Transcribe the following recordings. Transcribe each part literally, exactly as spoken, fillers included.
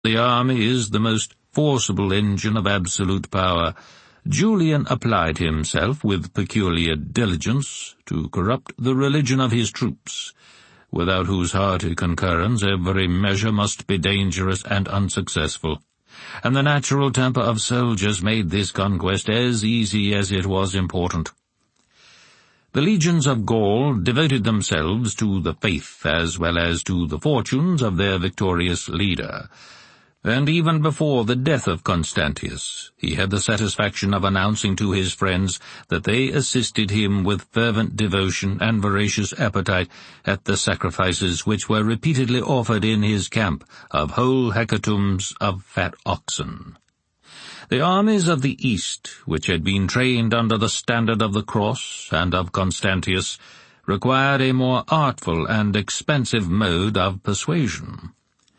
The army is the most forcible engine of absolute power. Julian applied himself with peculiar diligence to corrupt the religion of his troops, without whose hearty concurrence every measure must be dangerous and unsuccessful, and the natural temper of soldiers made this conquest as easy as it was important. The legions of Gaul devoted themselves to the faith as well as to the fortunes of their victorious leader, and even before the death of Constantius, he had the satisfaction of announcing to his friends that they assisted him with fervent devotion and voracious appetite at the sacrifices which were repeatedly offered in his camp of whole hecatombs of fat oxen. The armies of the East, which had been trained under the standard of the cross and of Constantius, required a more artful and expensive mode of persuasion.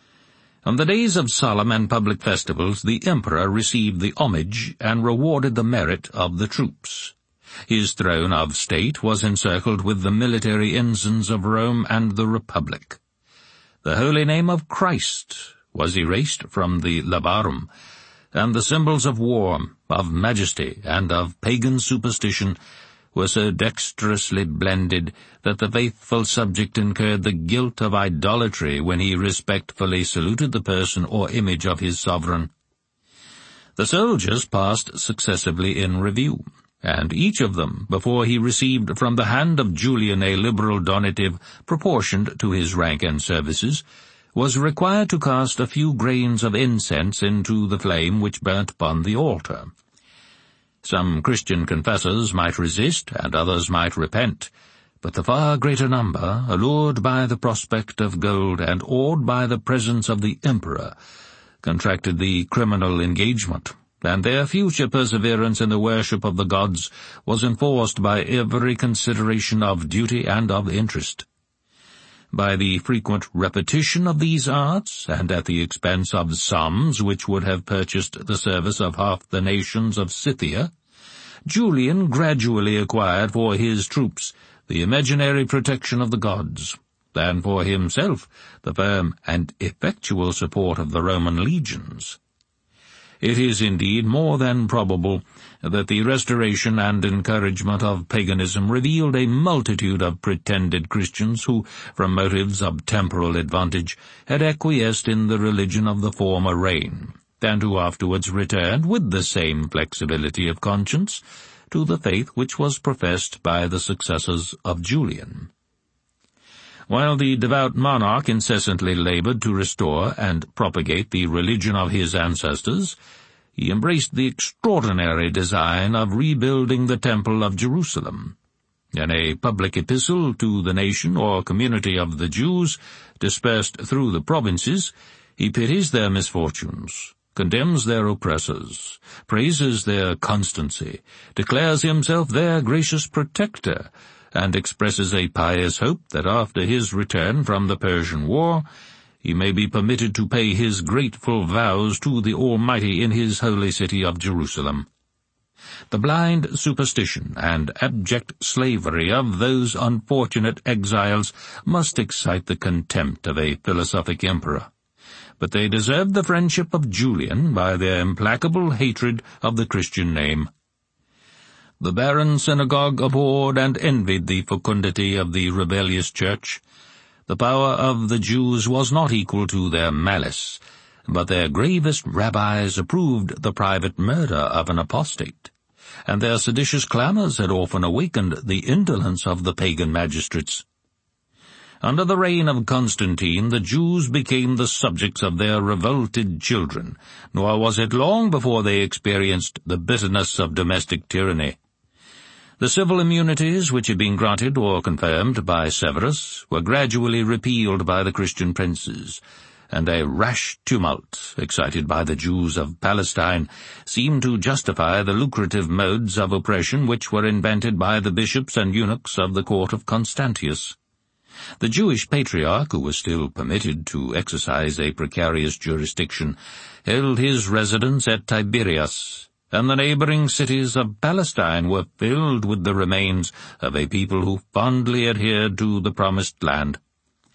On the days of solemn and public festivals, the emperor received the homage and rewarded the merit of the troops. His throne of state was encircled with the military ensigns of Rome and the Republic. The holy name of Christ was erased from the labarum, and the symbols of war, of majesty, and of pagan superstition were so dexterously blended that the faithful subject incurred the guilt of idolatry when he respectfully saluted the person or image of his sovereign. The soldiers passed successively in review, and each of them, before he received from the hand of Julian a liberal donative proportioned to his rank and services, was required to cast a few grains of incense into the flame which burnt upon the altar. Some Christian confessors might resist, and others might repent, but the far greater number, allured by the prospect of gold and awed by the presence of the emperor, contracted the criminal engagement, and their future perseverance in the worship of the gods was enforced by every consideration of duty and of interest. By the frequent repetition of these arts, and at the expense of sums which would have purchased the service of half the nations of Scythia, Julian gradually acquired for his troops the imaginary protection of the gods, and for himself the firm and effectual support of the Roman legions. It is indeed more than probable that the restoration and encouragement of paganism revealed a multitude of pretended Christians who, from motives of temporal advantage, had acquiesced in the religion of the former reign, and who afterwards returned with the same flexibility of conscience to the faith which was professed by the successors of Julian. While the devout monarch incessantly labored to restore and propagate the religion of his ancestors, he embraced the extraordinary design of rebuilding the Temple of Jerusalem. In a public epistle to the nation or community of the Jews, dispersed through the provinces, he pities their misfortunes, condemns their oppressors, praises their constancy, declares himself their gracious protector, and expresses a pious hope that after his return from the Persian War, he may be permitted to pay his grateful vows to the Almighty in his holy city of Jerusalem. The blind superstition and abject slavery of those unfortunate exiles must excite the contempt of a philosophic emperor, but they deserved the friendship of Julian by their implacable hatred of the Christian name. The barren synagogue abhorred and envied the fecundity of the rebellious church. The power of the Jews was not equal to their malice, but their gravest rabbis approved the private murder of an apostate, and their seditious clamors had often awakened the indolence of the pagan magistrates. Under the reign of Constantine, the Jews became the subjects of their revolted children, nor was it long before they experienced the bitterness of domestic tyranny. The civil immunities which had been granted or confirmed by Severus were gradually repealed by the Christian princes, and a rash tumult, excited by the Jews of Palestine, seemed to justify the lucrative modes of oppression which were invented by the bishops and eunuchs of the court of Constantius. The Jewish patriarch, who was still permitted to exercise a precarious jurisdiction, held his residence at Tiberias, and the neighboring cities of Palestine were filled with the remains of a people who fondly adhered to the promised land.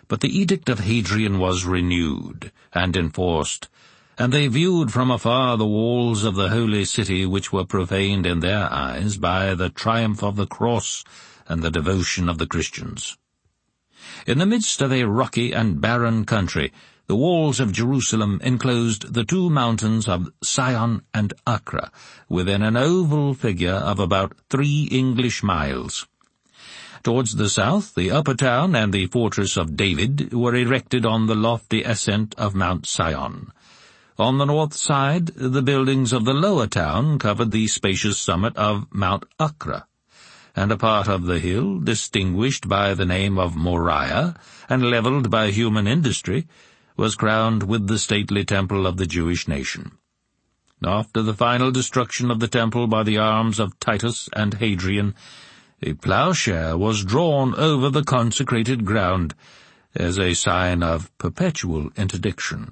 But the edict of Hadrian was renewed and enforced, and they viewed from afar the walls of the holy city, which were profaned in their eyes by the triumph of the cross and the devotion of the Christians. In the midst of a rocky and barren country, the walls of Jerusalem enclosed the two mountains of Sion and Acra, within an oval figure of about three English miles. Towards the south, the upper town and the fortress of David were erected on the lofty ascent of Mount Sion. On the north side, the buildings of the lower town covered the spacious summit of Mount Acra, and a part of the hill, distinguished by the name of Moriah and levelled by human industry, was crowned with the stately temple of the Jewish nation. After the final destruction of the temple by the arms of Titus and Hadrian, a ploughshare was drawn over the consecrated ground as a sign of perpetual interdiction.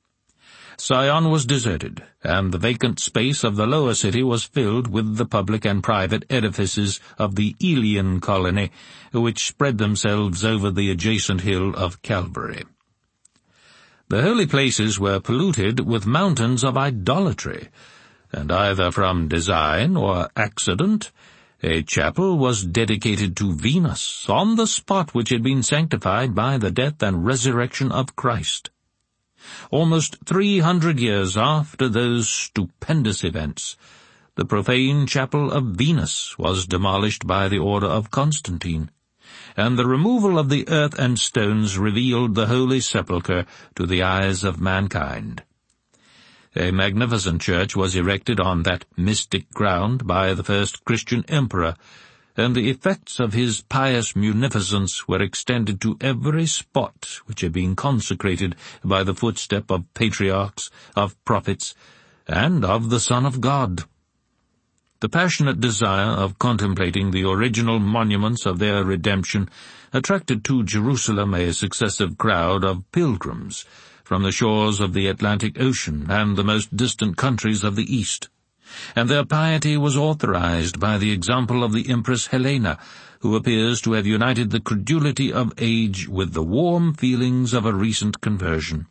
Sion was deserted, and the vacant space of the lower city was filled with the public and private edifices of the Aelian colony, which spread themselves over the adjacent hill of Calvary. The holy places were polluted with mountains of idolatry, and either from design or accident, a chapel was dedicated to Venus on the spot which had been sanctified by the death and resurrection of Christ. Almost three hundred years after those stupendous events, the profane chapel of Venus was demolished by the order of Constantine, and the removal of the earth and stones revealed the Holy Sepulchre to the eyes of mankind. A magnificent church was erected on that mystic ground by the first Christian emperor, and the effects of his pious munificence were extended to every spot which had been consecrated by the footstep of patriarchs, of prophets, and of the Son of God. The passionate desire of contemplating the original monuments of their redemption attracted to Jerusalem a successive crowd of pilgrims from the shores of the Atlantic Ocean and the most distant countries of the East, and their piety was authorized by the example of the Empress Helena, who appears to have united the credulity of age with the warm feelings of a recent conversion.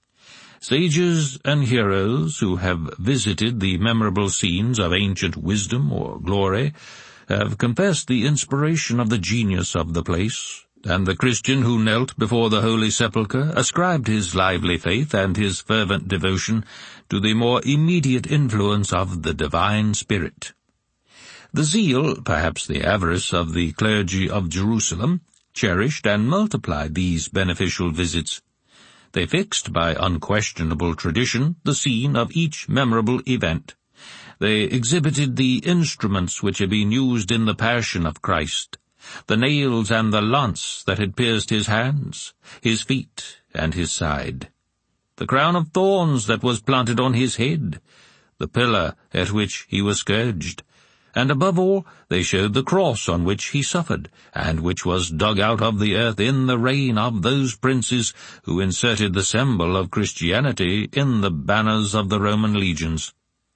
Sages and heroes who have visited the memorable scenes of ancient wisdom or glory have confessed the inspiration of the genius of the place, and the Christian who knelt before the Holy Sepulchre ascribed his lively faith and his fervent devotion to the more immediate influence of the divine Spirit. The zeal, perhaps the avarice, of the clergy of Jerusalem cherished and multiplied these beneficial visits. They fixed, by unquestionable tradition, the scene of each memorable event. They exhibited the instruments which had been used in the Passion of Christ, the nails and the lance that had pierced his hands, his feet, and his side, the crown of thorns that was planted on his head, the pillar at which he was scourged, and above all they showed the cross on which he suffered, and which was dug out of the earth in the reign of those princes who inserted the symbol of Christianity in the banners of the Roman legions.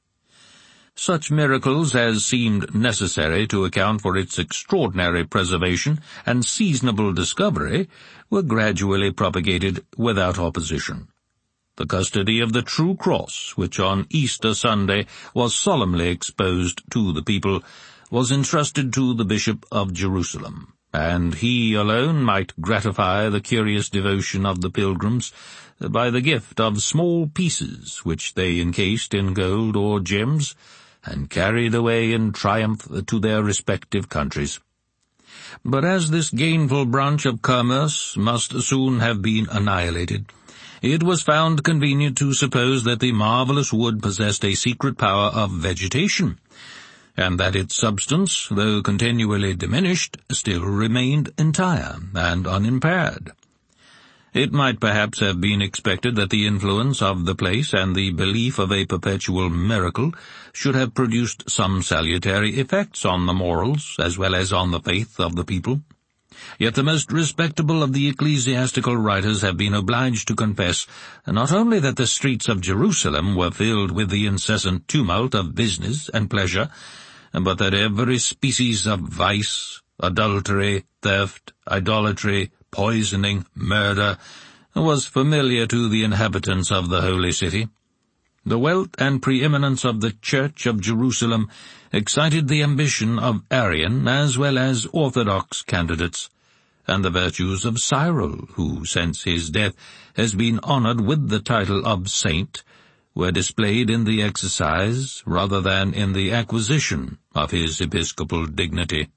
Such miracles as seemed necessary to account for its extraordinary preservation and seasonable discovery were gradually propagated without opposition. The custody of the true cross, which on Easter Sunday was solemnly exposed to the people, was entrusted to the Bishop of Jerusalem, and he alone might gratify the curious devotion of the pilgrims by the gift of small pieces which they encased in gold or gems, and carried away in triumph to their respective countries. But as this gainful branch of commerce must soon have been annihilated, it was found convenient to suppose that the marvelous wood possessed a secret power of vegetation, and that its substance, though continually diminished, still remained entire and unimpaired. It might perhaps have been expected that the influence of the place and the belief of a perpetual miracle should have produced some salutary effects on the morals as well as on the faith of the people. Yet the most respectable of the ecclesiastical writers have been obliged to confess not only that the streets of Jerusalem were filled with the incessant tumult of business and pleasure, but that every species of vice, adultery, theft, idolatry, poisoning, murder, was familiar to the inhabitants of the Holy City. The wealth and preeminence of the Church of Jerusalem excited the ambition of Arian as well as Orthodox candidates, and the virtues of Cyril, who since his death has been honored with the title of saint, were displayed in the exercise rather than in the acquisition of his episcopal dignity.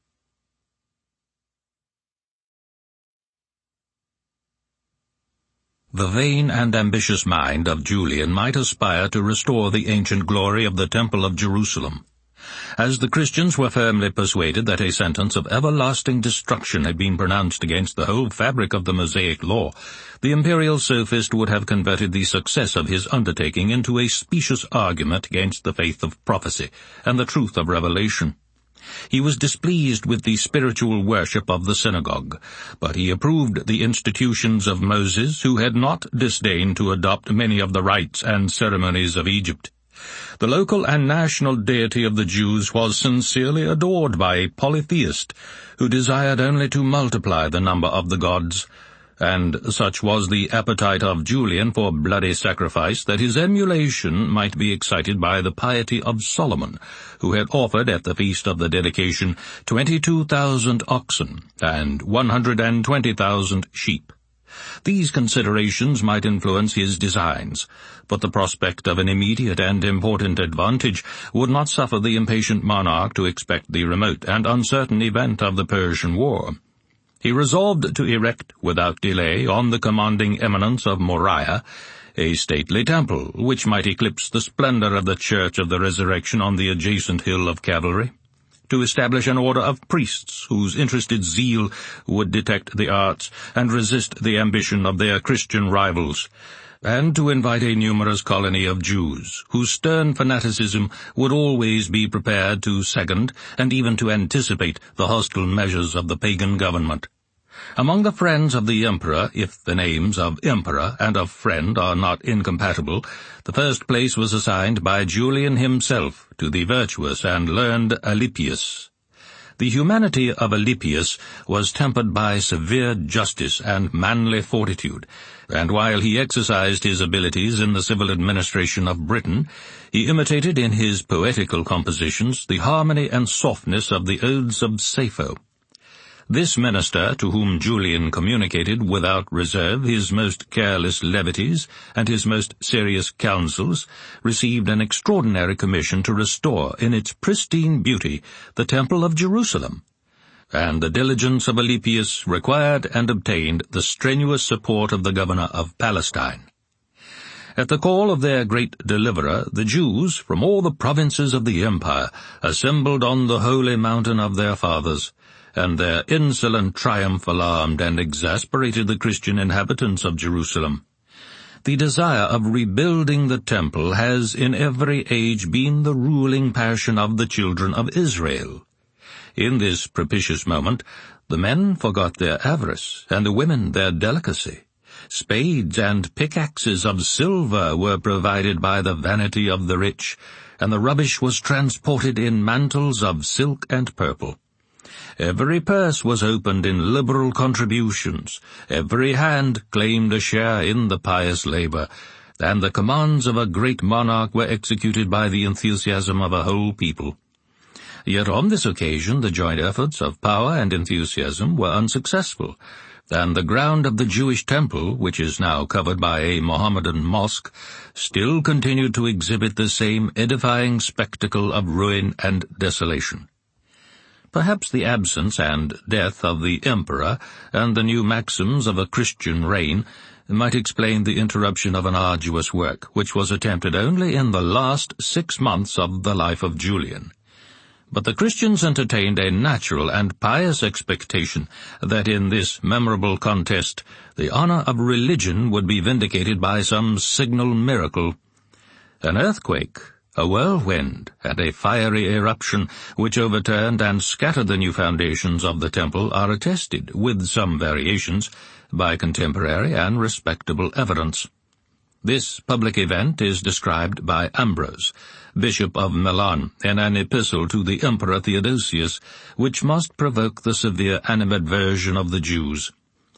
The vain and ambitious mind of Julian might aspire to restore the ancient glory of the Temple of Jerusalem. As the Christians were firmly persuaded that a sentence of everlasting destruction had been pronounced against the whole fabric of the Mosaic law, the imperial sophist would have converted the success of his undertaking into a specious argument against the faith of prophecy and the truth of revelation. He was displeased with the spiritual worship of the synagogue, but he approved the institutions of Moses, who had not disdained to adopt many of the rites and ceremonies of Egypt. The local and national deity of the Jews was sincerely adored by a polytheist who desired only to multiply the number of the gods, and such was the appetite of Julian for bloody sacrifice that his emulation might be excited by the piety of Solomon, who had offered at the feast of the dedication twenty-two thousand oxen and one hundred and twenty thousand sheep. These considerations might influence his designs, but the prospect of an immediate and important advantage would not suffer the impatient monarch to expect the remote and uncertain event of the Persian War. He resolved to erect, without delay, on the commanding eminence of Moriah, a stately temple, which might eclipse the splendor of the Church of the Resurrection on the adjacent hill of cavalry, to establish an order of priests whose interested zeal would detect the arts and resist the ambition of their Christian rivals, and to invite a numerous colony of Jews, whose stern fanaticism would always be prepared to second and even to anticipate the hostile measures of the pagan government. Among the friends of the emperor, if the names of emperor and of friend are not incompatible, the first place was assigned by Julian himself to the virtuous and learned Alypius. The humanity of Alypius was tempered by severe justice and manly fortitude, and while he exercised his abilities in the civil administration of Britain, he imitated in his poetical compositions the harmony and softness of the odes of Sappho. This minister, to whom Julian communicated without reserve his most careless levities and his most serious counsels, received an extraordinary commission to restore in its pristine beauty the Temple of Jerusalem, and the diligence of Alypius required and obtained the strenuous support of the governor of Palestine. At the call of their great deliverer, the Jews from all the provinces of the empire assembled on the holy mountain of their fathers, and their insolent triumph alarmed and exasperated the Christian inhabitants of Jerusalem. The desire of rebuilding the temple has in every age been the ruling passion of the children of Israel. In this propitious moment, the men forgot their avarice, and the women their delicacy. Spades and pickaxes of silver were provided by the vanity of the rich, and the rubbish was transported in mantles of silk and purple. Every purse was opened in liberal contributions, every hand claimed a share in the pious labor, and the commands of a great monarch were executed by the enthusiasm of a whole people. Yet on this occasion the joint efforts of power and enthusiasm were unsuccessful, and the ground of the Jewish temple, which is now covered by a Mohammedan mosque, still continued to exhibit the same edifying spectacle of ruin and desolation. Perhaps the absence and death of the emperor and the new maxims of a Christian reign might explain the interruption of an arduous work, which was attempted only in the last six months of the life of Julian. But the Christians entertained a natural and pious expectation that in this memorable contest the honor of religion would be vindicated by some signal miracle. An earthquake, a whirlwind, and a fiery eruption which overturned and scattered the new foundations of the temple are attested, with some variations, by contemporary and respectable evidence. This public event is described by Ambrose, Bishop of Milan, in an epistle to the Emperor Theodosius, which must provoke the severe animadversion of the Jews.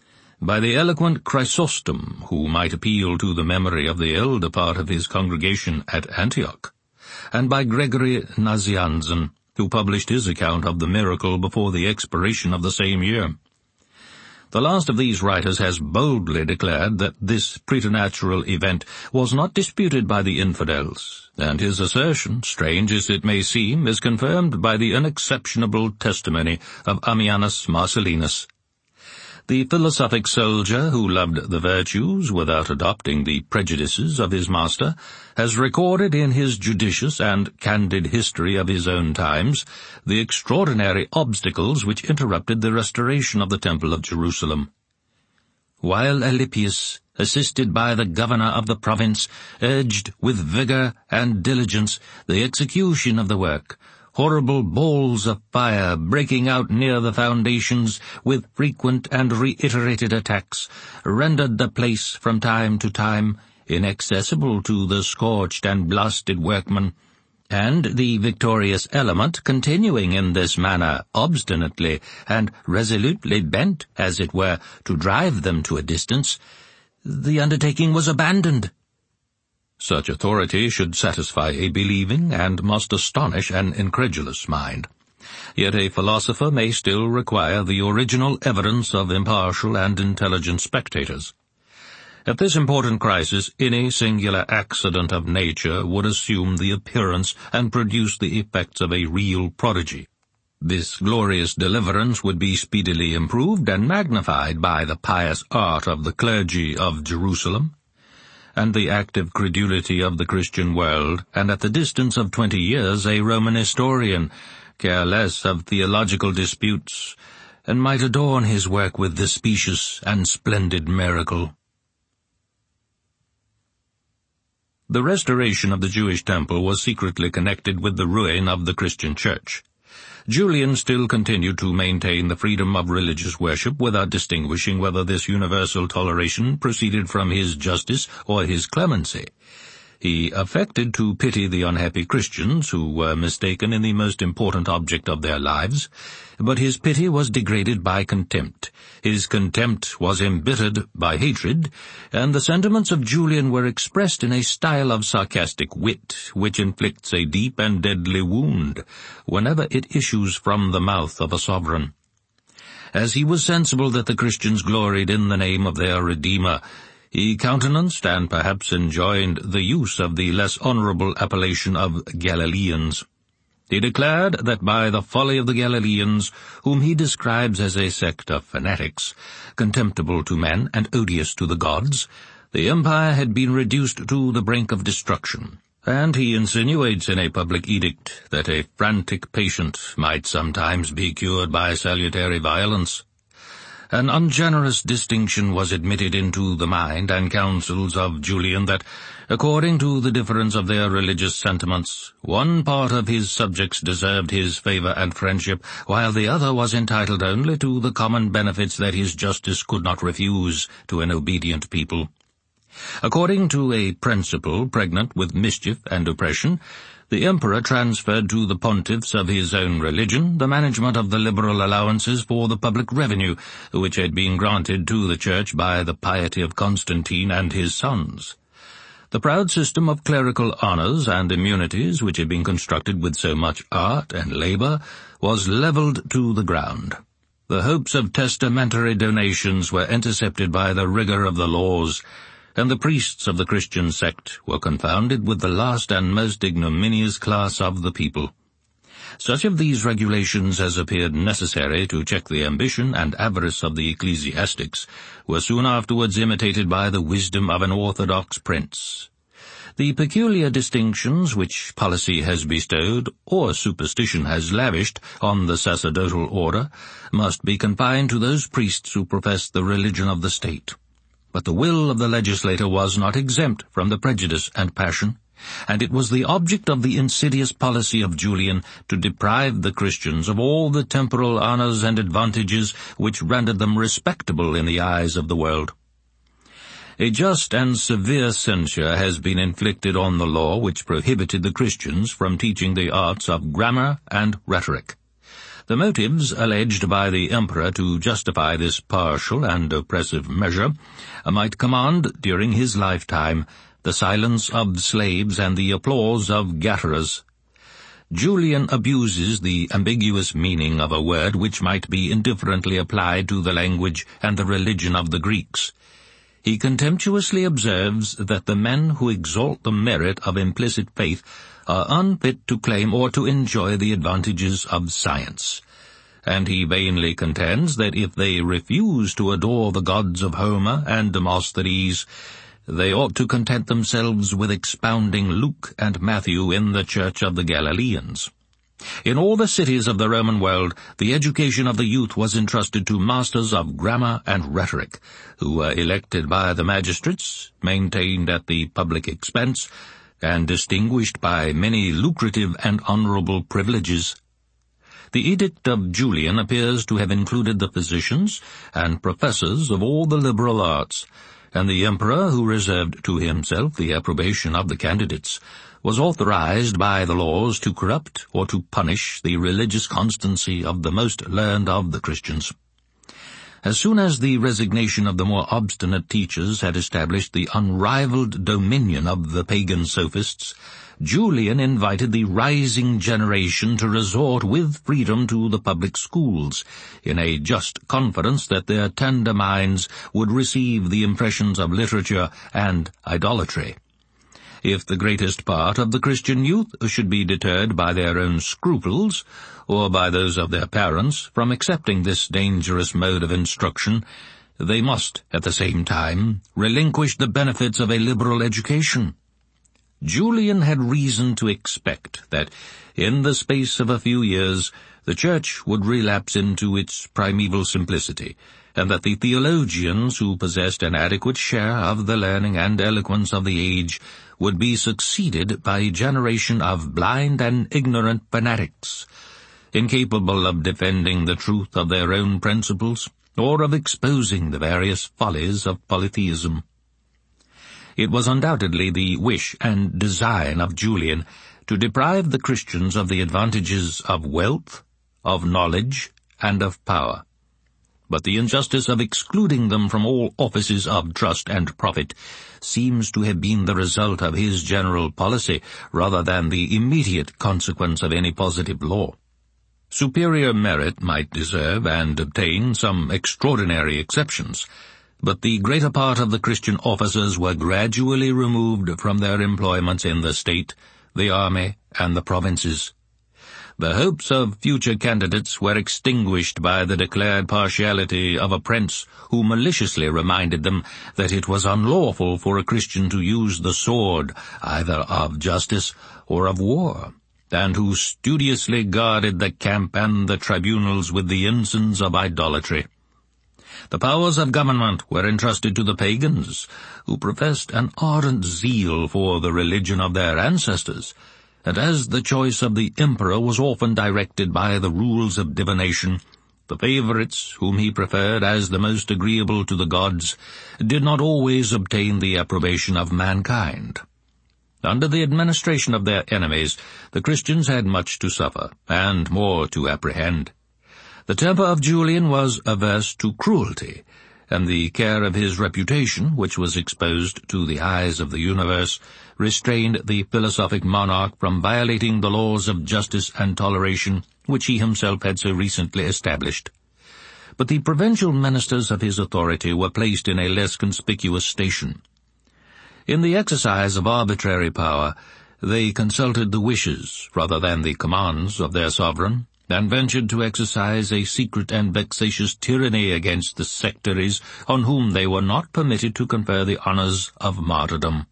by the eloquent Chrysostom, who might appeal to the memory of the elder part of his congregation at Antioch, and by Gregory Nazianzen, who published his account of the miracle before the expiration of the same year. The last of these writers has boldly declared that this preternatural event was not disputed by the infidels, and his assertion, strange as it may seem, is confirmed by the unexceptionable testimony of Ammianus Marcellinus. The philosophic soldier who loved the virtues without adopting the prejudices of his master has recorded in his judicious and candid history of his own times the extraordinary obstacles which interrupted the restoration of the Temple of Jerusalem. While Alypius, assisted by the governor of the province, urged with vigor and diligence the execution of the work, horrible balls of fire breaking out near the foundations with frequent and reiterated attacks rendered the place from time to time inaccessible to the scorched and blasted workmen, and the victorious element continuing in this manner obstinately and resolutely bent, as it were, to drive them to a distance, the undertaking was abandoned. Such authority should satisfy a believing and must astonish an incredulous mind. Yet a philosopher may still require the original evidence of impartial and intelligent spectators. At this important crisis, any singular accident of nature would assume the appearance and produce the effects of a real prodigy. This glorious deliverance would be speedily improved and magnified by the pious art of the clergy of Jerusalem, and the active credulity of the Christian world, and at the distance of twenty years a Roman historian, careless of theological disputes, and might adorn his work with the specious and splendid miracle. The restoration of the Jewish temple was secretly connected with the ruin of the Christian church. Julian still continued to maintain the freedom of religious worship without distinguishing whether this universal toleration proceeded from his justice or his clemency. He affected to pity the unhappy Christians who were mistaken in the most important object of their lives, but his pity was degraded by contempt, his contempt was embittered by hatred, and the sentiments of Julian were expressed in a style of sarcastic wit, which inflicts a deep and deadly wound whenever it issues from the mouth of a sovereign. As he was sensible that the Christians gloried in the name of their Redeemer, he countenanced and perhaps enjoined the use of the less honorable appellation of Galileans. He declared that by the folly of the Galileans, whom he describes as a sect of fanatics, contemptible to men and odious to the gods, the empire had been reduced to the brink of destruction, and he insinuates in a public edict that a frantic patient might sometimes be cured by salutary violence. An ungenerous distinction was admitted into the mind and counsels of Julian that, according to the difference of their religious sentiments, one part of his subjects deserved his favor and friendship, while the other was entitled only to the common benefits that his justice could not refuse to an obedient people. According to a principle pregnant with mischief and oppression, the emperor transferred to the pontiffs of his own religion the management of the liberal allowances for the public revenue, which had been granted to the church by the piety of Constantine and his sons. The proud system of clerical honors and immunities, which had been constructed with so much art and labor, was leveled to the ground. The hopes of testamentary donations were intercepted by the rigor of the laws, and the priests of the Christian sect were confounded with the last and most ignominious class of the people. Such of these regulations as appeared necessary to check the ambition and avarice of the ecclesiastics were soon afterwards imitated by the wisdom of an orthodox prince. The peculiar distinctions which policy has bestowed, or superstition has lavished, on the sacerdotal order must be confined to those priests who profess the religion of the state. But the will of the legislator was not exempt from the prejudice and passion, and it was the object of the insidious policy of Julian to deprive the Christians of all the temporal honors and advantages which rendered them respectable in the eyes of the world. A just and severe censure has been inflicted on the law which prohibited the Christians from teaching the arts of grammar and rhetoric. The motives alleged by the emperor to justify this partial and oppressive measure might command, during his lifetime, the silence of slaves and the applause of gatherers. Julian abuses the ambiguous meaning of a word which might be indifferently applied to the language and the religion of the Greeks. He contemptuously observes that the men who exalt the merit of implicit faith are unfit to claim or to enjoy the advantages of science, and he vainly contends that if they refuse to adore the gods of Homer and Demosthenes, they ought to content themselves with expounding Luke and Matthew in the Church of the Galileans. In all the cities of the Roman world, the education of the youth was entrusted to masters of grammar and rhetoric, who were elected by the magistrates, maintained at the public expense, and distinguished by many lucrative and honorable privileges. The Edict of Julian appears to have included the physicians and professors of all the liberal arts, and the emperor, who reserved to himself the approbation of the candidates, was authorized by the laws to corrupt or to punish the religious constancy of the most learned of the Christians. As soon as the resignation of the more obstinate teachers had established the unrivaled dominion of the pagan sophists, Julian invited the rising generation to resort with freedom to the public schools, in a just confidence that their tender minds would receive the impressions of literature and idolatry. If the greatest part of the Christian youth should be deterred by their own scruples, or by those of their parents, from accepting this dangerous mode of instruction, they must, at the same time, relinquish the benefits of a liberal education. Julian had reason to expect that, in the space of a few years, the Church would relapse into its primeval simplicity, and that the theologians who possessed an adequate share of the learning and eloquence of the age would be succeeded by a generation of blind and ignorant fanatics, incapable of defending the truth of their own principles, or of exposing the various follies of polytheism. It was undoubtedly the wish and design of Julian to deprive the Christians of the advantages of wealth, of knowledge, and of power. But the injustice of excluding them from all offices of trust and profit seems to have been the result of his general policy rather than the immediate consequence of any positive law. Superior merit might deserve and obtain some extraordinary exceptions, but the greater part of the Christian officers were gradually removed from their employments in the state, the army, and the provinces. The hopes of future candidates were extinguished by the declared partiality of a prince who maliciously reminded them that it was unlawful for a Christian to use the sword, either of justice or of war, and who studiously guarded the camp and the tribunals with the ensigns of idolatry. The powers of government were entrusted to the pagans, who professed an ardent zeal for the religion of their ancestors, and as the choice of the emperor was often directed by the rules of divination, the favorites, whom he preferred as the most agreeable to the gods, did not always obtain the approbation of mankind. Under the administration of their enemies, the Christians had much to suffer, and more to apprehend. The temper of Julian was averse to cruelty, and the care of his reputation, which was exposed to the eyes of the universe, restrained the philosophic monarch from violating the laws of justice and toleration which he himself had so recently established. But the provincial ministers of his authority were placed in a less conspicuous station. In the exercise of arbitrary power, they consulted the wishes rather than the commands of their sovereign, and ventured to exercise a secret and vexatious tyranny against the sectaries on whom they were not permitted to confer the honors of martyrdom.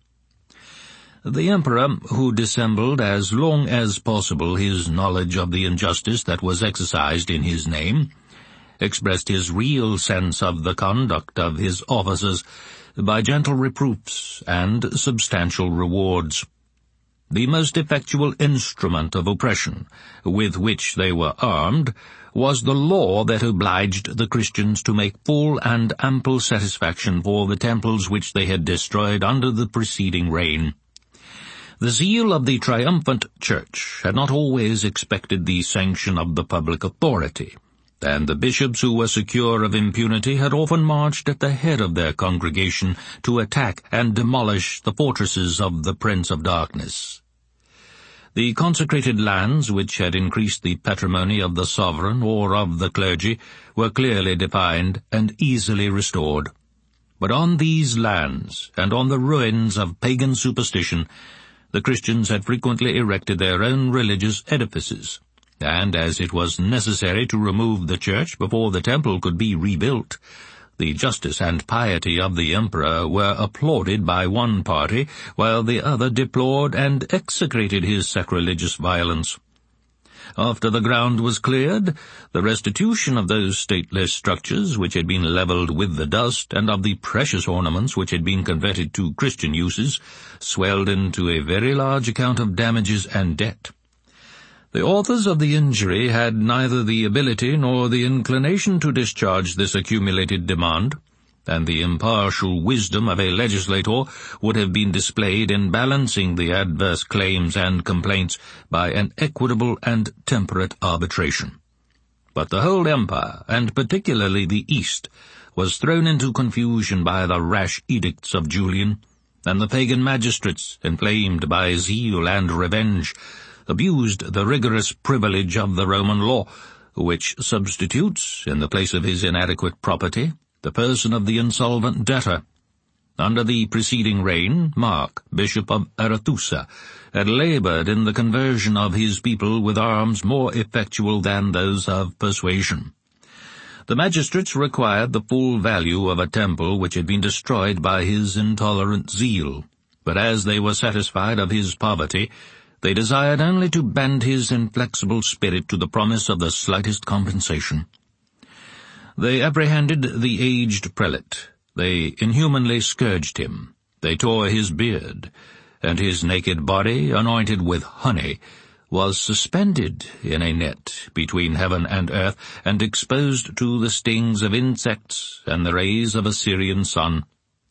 The emperor, who dissembled as long as possible his knowledge of the injustice that was exercised in his name, expressed his real sense of the conduct of his officers by gentle reproofs and substantial rewards. The most effectual instrument of oppression with which they were armed was the law that obliged the Christians to make full and ample satisfaction for the temples which they had destroyed under the preceding reign. The zeal of the triumphant church had not always expected the sanction of the public authority, and the bishops who were secure of impunity had often marched at the head of their congregation to attack and demolish the fortresses of the Prince of Darkness. The consecrated lands which had increased the patrimony of the sovereign or of the clergy were clearly defined and easily restored. But on these lands, and on the ruins of pagan superstition, the Christians had frequently erected their own religious edifices, and as it was necessary to remove the church before the temple could be rebuilt, the justice and piety of the emperor were applauded by one party, while the other deplored and execrated his sacrilegious violence. After the ground was cleared, the restitution of those stateless structures which had been levelled with the dust, and of the precious ornaments which had been converted to Christian uses, swelled into a very large account of damages and debt. The authors of the injury had neither the ability nor the inclination to discharge this accumulated demand, and the impartial wisdom of a legislator would have been displayed in balancing the adverse claims and complaints by an equitable and temperate arbitration. But the whole empire, and particularly the East, was thrown into confusion by the rash edicts of Julian, and the pagan magistrates, inflamed by zeal and revenge, abused the rigorous privilege of the Roman law, which substitutes, in the place of his inadequate property, the person of the insolvent debtor. Under the preceding reign, Mark, Bishop of Arethusa, had laboured in the conversion of his people with arms more effectual than those of persuasion. The magistrates required the full value of a temple which had been destroyed by his intolerant zeal, but as they were satisfied of his poverty, they desired only to bend his inflexible spirit to the promise of the slightest compensation. They apprehended the aged prelate. They inhumanly scourged him. They tore his beard, and his naked body, anointed with honey, was suspended in a net between heaven and earth, and exposed to the stings of insects and the rays of a Syrian sun.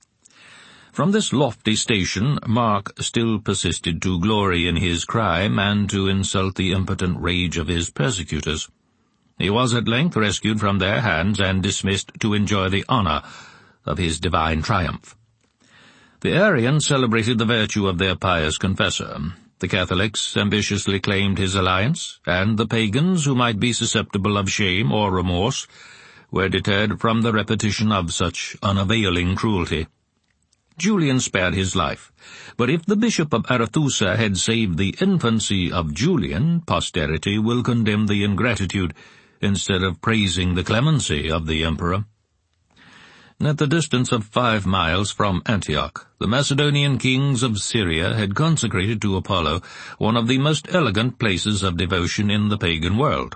From this lofty station, Mark still persisted to glory in his crime and to insult the impotent rage of his persecutors. He was at length rescued from their hands and dismissed to enjoy the honour of his divine triumph. The Arians celebrated the virtue of their pious confessor. The Catholics ambitiously claimed his alliance, and the pagans, who might be susceptible of shame or remorse, were deterred from the repetition of such unavailing cruelty. Julian spared his life, but if the Bishop of Arethusa had saved the infancy of Julian, posterity will condemn the ingratitude instead of praising the clemency of the emperor. At the distance of five miles from Antioch, the Macedonian kings of Syria had consecrated to Apollo one of the most elegant places of devotion in the pagan world.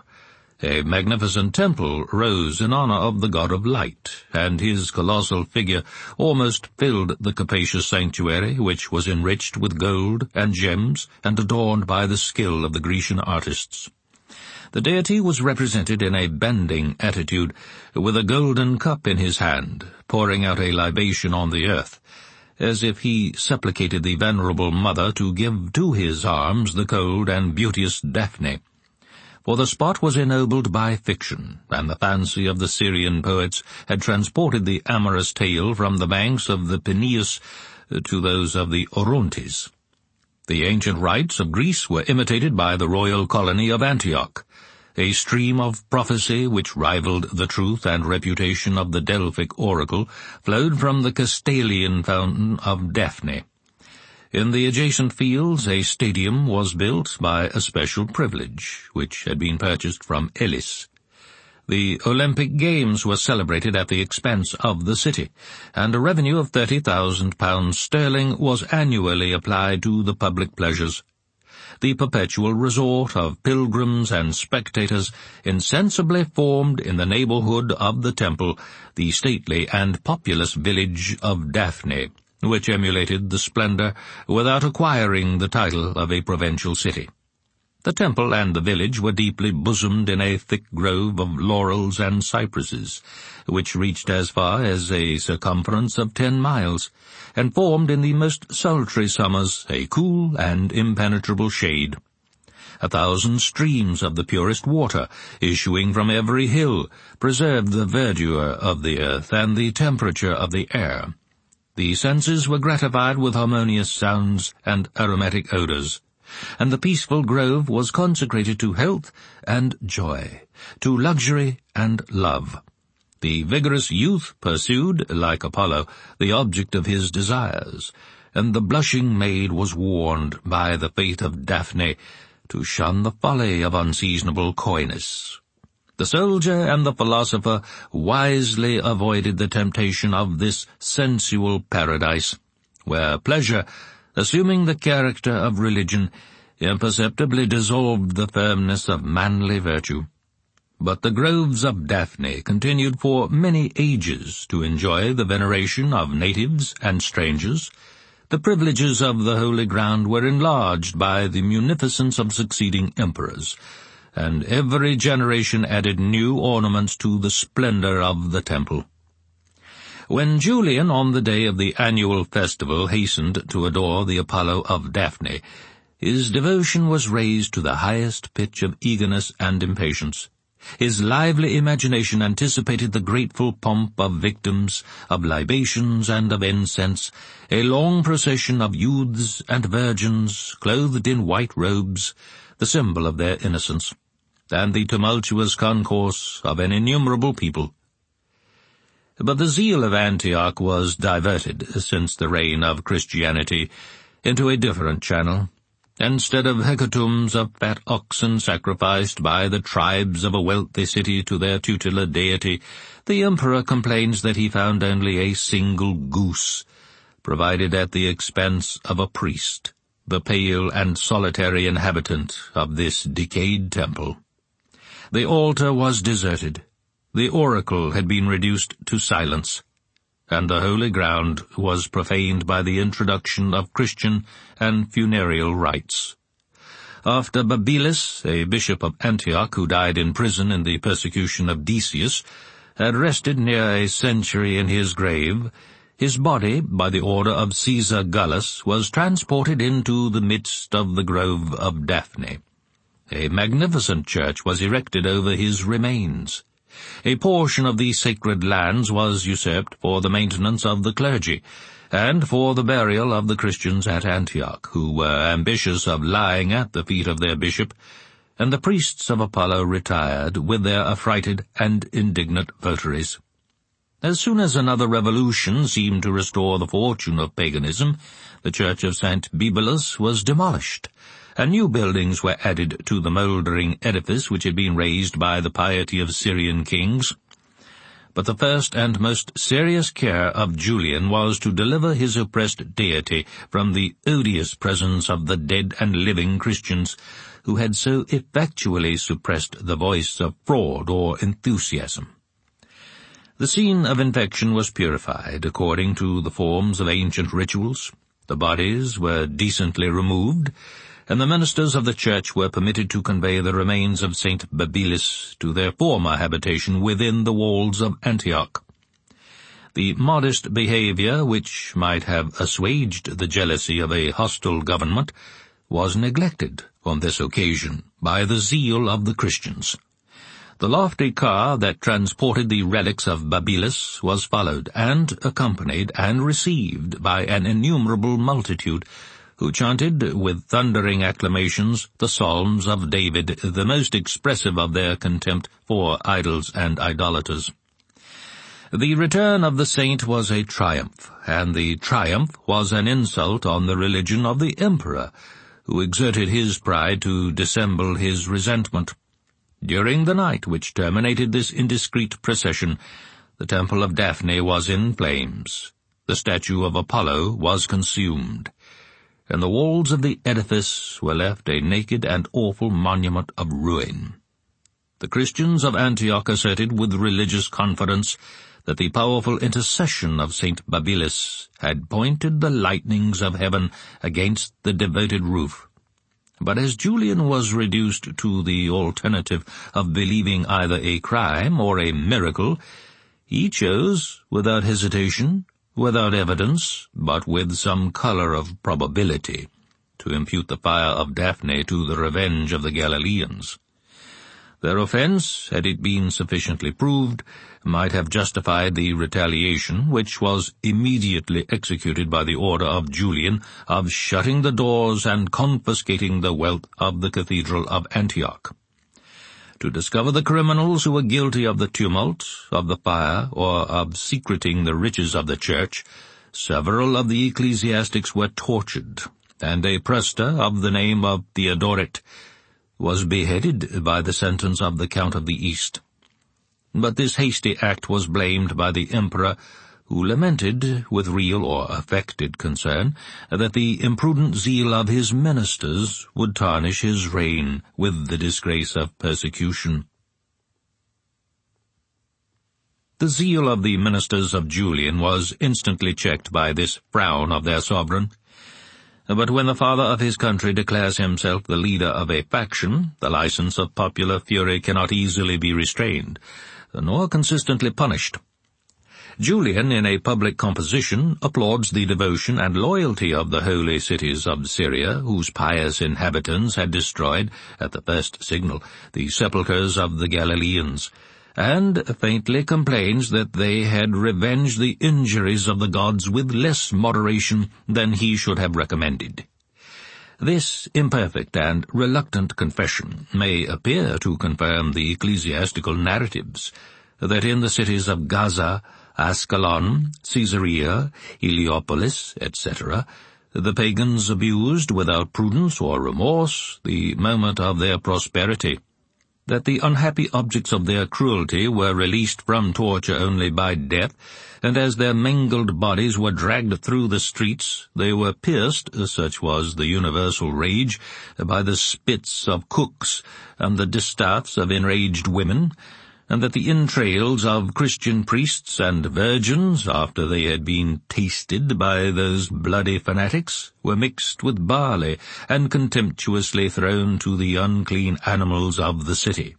A magnificent temple rose in honor of the god of light, and his colossal figure almost filled the capacious sanctuary, which was enriched with gold and gems and adorned by the skill of the Grecian artists. The deity was represented in a bending attitude, with a golden cup in his hand, pouring out a libation on the earth, as if he supplicated the venerable mother to give to his arms the cold and beauteous Daphne. For the spot was ennobled by fiction, and the fancy of the Syrian poets had transported the amorous tale from the banks of the Peneus to those of the Orontes. The ancient rites of Greece were imitated by the royal colony of Antioch. A stream of prophecy which rivaled the truth and reputation of the Delphic oracle flowed from the Castalian fountain of Daphne. In the adjacent fields a stadium was built by a special privilege, which had been purchased from Elis. The Olympic Games were celebrated at the expense of the city, and a revenue of thirty thousand pounds sterling was annually applied to the public pleasures. The perpetual resort of pilgrims and spectators insensibly formed in the neighbourhood of the temple the stately and populous village of Daphne, which emulated the splendour without acquiring the title of a provincial city. The temple and the village were deeply bosomed in a thick grove of laurels and cypresses, which reached as far as a circumference of ten miles, and formed in the most sultry summers a cool and impenetrable shade. A thousand streams of the purest water, issuing from every hill, preserved the verdure of the earth and the temperature of the air. The senses were gratified with harmonious sounds and aromatic odors, and the peaceful grove was consecrated to health and joy, to luxury and love. The vigorous youth pursued, like Apollo, the object of his desires, and the blushing maid was warned by the fate of Daphne to shun the folly of unseasonable coyness. The soldier and the philosopher wisely avoided the temptation of this sensual paradise, where pleasure, assuming the character of religion, imperceptibly dissolved the firmness of manly virtue. But the groves of Daphne continued for many ages to enjoy the veneration of natives and strangers. The privileges of the holy ground were enlarged by the munificence of succeeding emperors, and every generation added new ornaments to the splendor of the temple. When Julian, on the day of the annual festival, hastened to adore the Apollo of Daphne, his devotion was raised to the highest pitch of eagerness and impatience. His lively imagination anticipated the grateful pomp of victims, of libations, and of incense, a long procession of youths and virgins, clothed in white robes, the symbol of their innocence, and the tumultuous concourse of an innumerable people. But the zeal of Antioch was diverted, since the reign of Christianity, into a different channel. Instead of hecatombs of fat oxen sacrificed by the tribes of a wealthy city to their tutelar deity, the emperor complains that he found only a single goose, provided at the expense of a priest, the pale and solitary inhabitant of this decayed temple. The altar was deserted, the oracle had been reduced to silence, and the holy ground was profaned by the introduction of Christian and funereal rites. After Babylas, a bishop of Antioch who died in prison in the persecution of Decius, had rested near a century in his grave, his body, by the order of Caesar Gallus, was transported into the midst of the grove of Daphne. A magnificent church was erected over his remains. A portion of the sacred lands was usurped for the maintenance of the clergy, and for the burial of the Christians at Antioch, who were ambitious of lying at the feet of their bishop, and the priests of Apollo retired with their affrighted and indignant votaries. As soon as another revolution seemed to restore the fortune of paganism, the church of Saint Bibulus was demolished, and new buildings were added to the mouldering edifice which had been raised by the piety of Syrian kings. But the first and most serious care of Julian was to deliver his oppressed deity from the odious presence of the dead and living Christians, who had so effectually suppressed the voice of fraud or enthusiasm. The scene of infection was purified according to the forms of ancient rituals. The bodies were decently removed, and the ministers of the church were permitted to convey the remains of Saint Babylas to their former habitation within the walls of Antioch. The modest behavior, which might have assuaged the jealousy of a hostile government, was neglected on this occasion by the zeal of the Christians. The lofty car that transported the relics of Babylas was followed and accompanied and received by an innumerable multitude, who chanted with thundering acclamations the psalms of David, the most expressive of their contempt for idols and idolaters. The return of the saint was a triumph, and the triumph was an insult on the religion of the emperor, who exerted his pride to dissemble his resentment. During the night which terminated this indiscreet procession, the temple of Daphne was in flames, the statue of Apollo was consumed, and the walls of the edifice were left a naked and awful monument of ruin. The Christians of Antioch asserted with religious confidence that the powerful intercession of Saint Babylas had pointed the lightnings of heaven against the devoted roof. But as Julian was reduced to the alternative of believing either a crime or a miracle, he chose, without hesitation, without evidence, but with some colour of probability, to impute the fire of Daphne to the revenge of the Galileans. Their offence, had it been sufficiently proved, might have justified the retaliation, which was immediately executed by the order of Julian, of shutting the doors and confiscating the wealth of the Cathedral of Antioch. To discover the criminals who were guilty of the tumult, of the fire, or of secreting the riches of the church, several of the ecclesiastics were tortured, and a praester of the name of Theodoret was beheaded by the sentence of the Count of the East. But this hasty act was blamed by the emperor, who lamented, with real or affected concern, that the imprudent zeal of his ministers would tarnish his reign with the disgrace of persecution. The zeal of the ministers of Julian was instantly checked by this frown of their sovereign. But when the father of his country declares himself the leader of a faction, the license of popular fury cannot easily be restrained, nor consistently punished. Julian, in a public composition, applauds the devotion and loyalty of the holy cities of Syria, whose pious inhabitants had destroyed, at the first signal, the sepulchres of the Galileans, and faintly complains that they had revenged the injuries of the gods with less moderation than he should have recommended. This imperfect and reluctant confession may appear to confirm the ecclesiastical narratives, that in the cities of Gaza, Ascalon, Caesarea, Heliopolis, et cetera, the pagans abused without prudence or remorse the moment of their prosperity, that the unhappy objects of their cruelty were released from torture only by death, and as their mangled bodies were dragged through the streets, they were pierced, such was the universal rage, by the spits of cooks and the distaffs of enraged women, and that the entrails of Christian priests and virgins, after they had been tasted by those bloody fanatics, were mixed with barley and contemptuously thrown to the unclean animals of the city.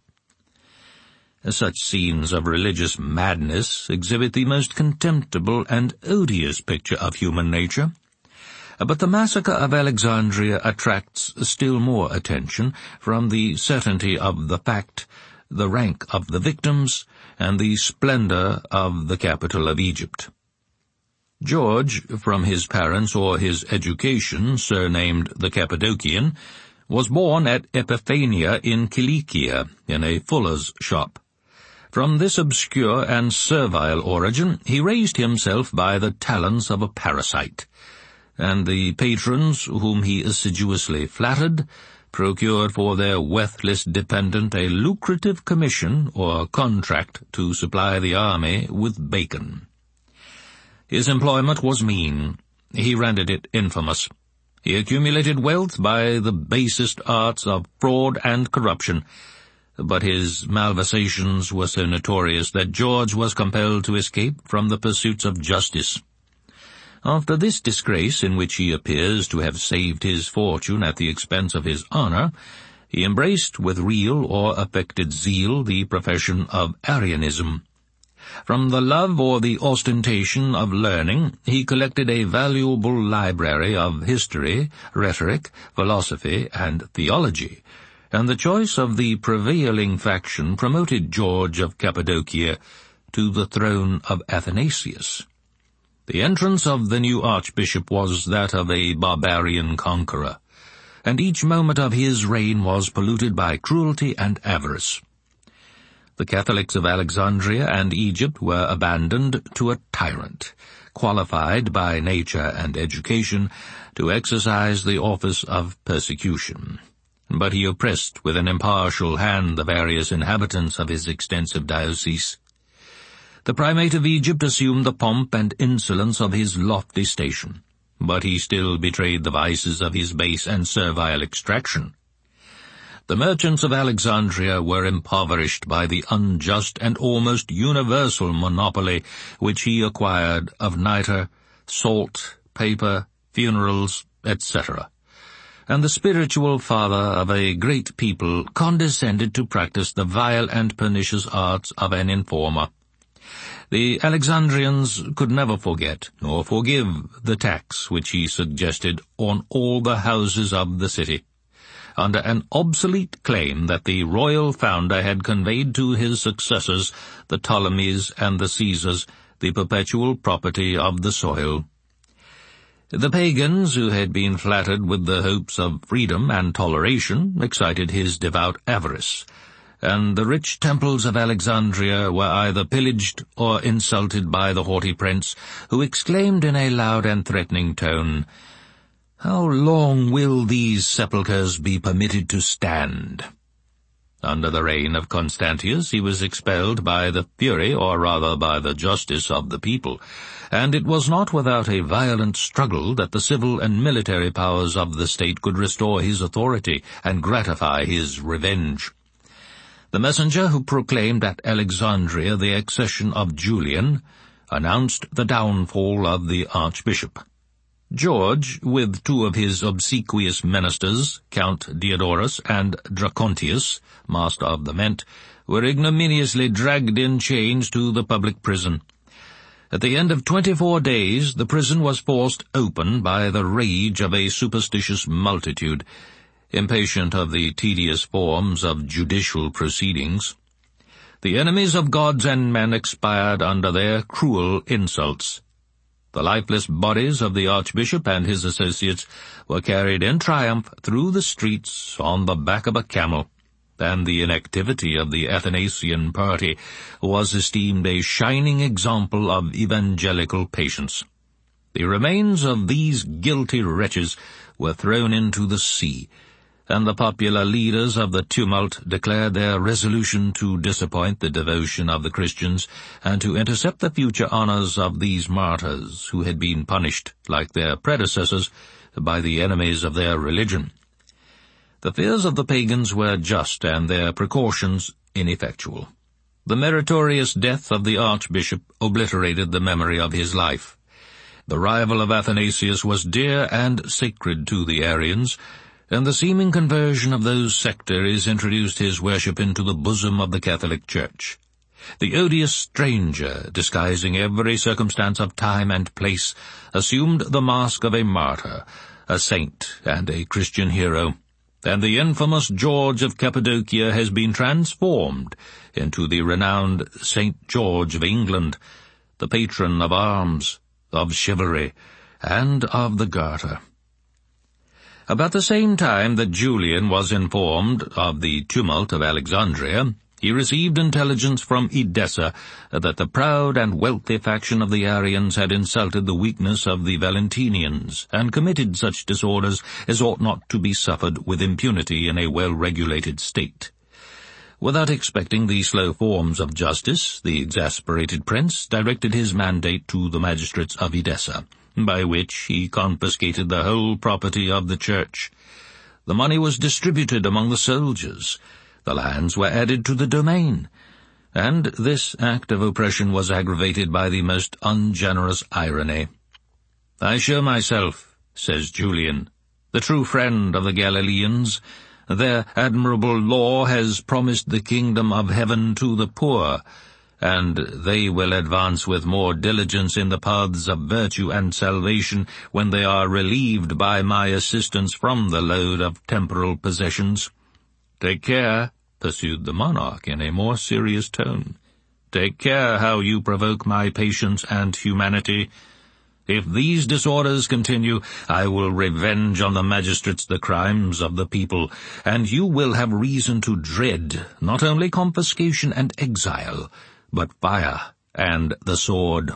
Such scenes of religious madness exhibit the most contemptible and odious picture of human nature. But the massacre of Alexandria attracts still more attention from the certainty of the fact, the rank of the victims, and the splendor of the capital of Egypt. George, from his parents or his education, surnamed the Cappadocian, was born at Epiphania in Cilicia, in a fuller's shop. From this obscure and servile origin he raised himself by the talents of a parasite, and the patrons whom he assiduously flattered procured for their worthless dependent a lucrative commission or contract to supply the army with bacon. His employment was mean. He rendered it infamous. He accumulated wealth by the basest arts of fraud and corruption, but his malversations were so notorious that George was compelled to escape from the pursuits of justice. After this disgrace, in which he appears to have saved his fortune at the expense of his honour, he embraced with real or affected zeal the profession of Arianism. From the love or the ostentation of learning, he collected a valuable library of history, rhetoric, philosophy, and theology, and the choice of the prevailing faction promoted George of Cappadocia to the throne of Athanasius. The entrance of the new archbishop was that of a barbarian conqueror, and each moment of his reign was polluted by cruelty and avarice. The Catholics of Alexandria and Egypt were abandoned to a tyrant, qualified by nature and education to exercise the office of persecution. But he oppressed with an impartial hand the various inhabitants of his extensive diocese. The primate of Egypt assumed the pomp and insolence of his lofty station, but he still betrayed the vices of his base and servile extraction. The merchants of Alexandria were impoverished by the unjust and almost universal monopoly which he acquired of nitre, salt, paper, funerals, et cetera. and the spiritual father of a great people condescended to practice the vile and pernicious arts of an informer. The Alexandrians could never forget nor forgive the tax which he suggested on all the houses of the city, under an obsolete claim that the royal founder had conveyed to his successors, the Ptolemies and the Caesars, the perpetual property of the soil. The pagans, who had been flattered with the hopes of freedom and toleration, excited his devout avarice, and the rich temples of Alexandria were either pillaged or insulted by the haughty prince, who exclaimed in a loud and threatening tone, "How long will these sepulchres be permitted to stand?" Under the reign of Constantius he was expelled by the fury, or rather by the justice, of the people, and it was not without a violent struggle that the civil and military powers of the state could restore his authority and gratify his revenge. The messenger who proclaimed at Alexandria the accession of Julian announced the downfall of the archbishop. George, with two of his obsequious ministers, Count Diodorus and Dracontius, master of the Mint, were ignominiously dragged in chains to the public prison. At the end of twenty-four days the prison was forced open by the rage of a superstitious multitude, impatient of the tedious forms of judicial proceedings. The enemies of gods and men expired under their cruel insults. The lifeless bodies of the archbishop and his associates were carried in triumph through the streets on the back of a camel, and the inactivity of the Athanasian party was esteemed a shining example of evangelical patience. The remains of these guilty wretches were thrown into the sea, and the popular leaders of the tumult declared their resolution to disappoint the devotion of the Christians and to intercept the future honors of these martyrs, who had been punished, like their predecessors, by the enemies of their religion. The fears of the pagans were just and their precautions ineffectual. The meritorious death of the archbishop obliterated the memory of his life. The rival of Athanasius was dear and sacred to the Arians, and the seeming conversion of those sectaries introduced his worship into the bosom of the Catholic Church. The odious stranger, disguising every circumstance of time and place, assumed the mask of a martyr, a saint, and a Christian hero, and the infamous George of Cappadocia has been transformed into the renowned Saint George of England, the patron of arms, of chivalry, and of the Garter. About the same time that Julian was informed of the tumult of Alexandria, he received intelligence from Edessa that the proud and wealthy faction of the Arians had insulted the weakness of the Valentinians, and committed such disorders as ought not to be suffered with impunity in a well-regulated state. Without expecting the slow forms of justice, the exasperated prince directed his mandate to the magistrates of Edessa, by which he confiscated the whole property of the church. The money was distributed among the soldiers, the lands were added to the domain, and this act of oppression was aggravated by the most ungenerous irony. "I show myself," says Julian, "the true friend of the Galileans. Their admirable law has promised the kingdom of heaven to the poor, and they will advance with more diligence in the paths of virtue and salvation when they are relieved by my assistance from the load of temporal possessions. Take care," pursued the monarch in a more serious tone, "take care how you provoke my patience and humanity. If these disorders continue, I will revenge on the magistrates the crimes of the people, and you will have reason to dread not only confiscation and exile, but fire and the sword."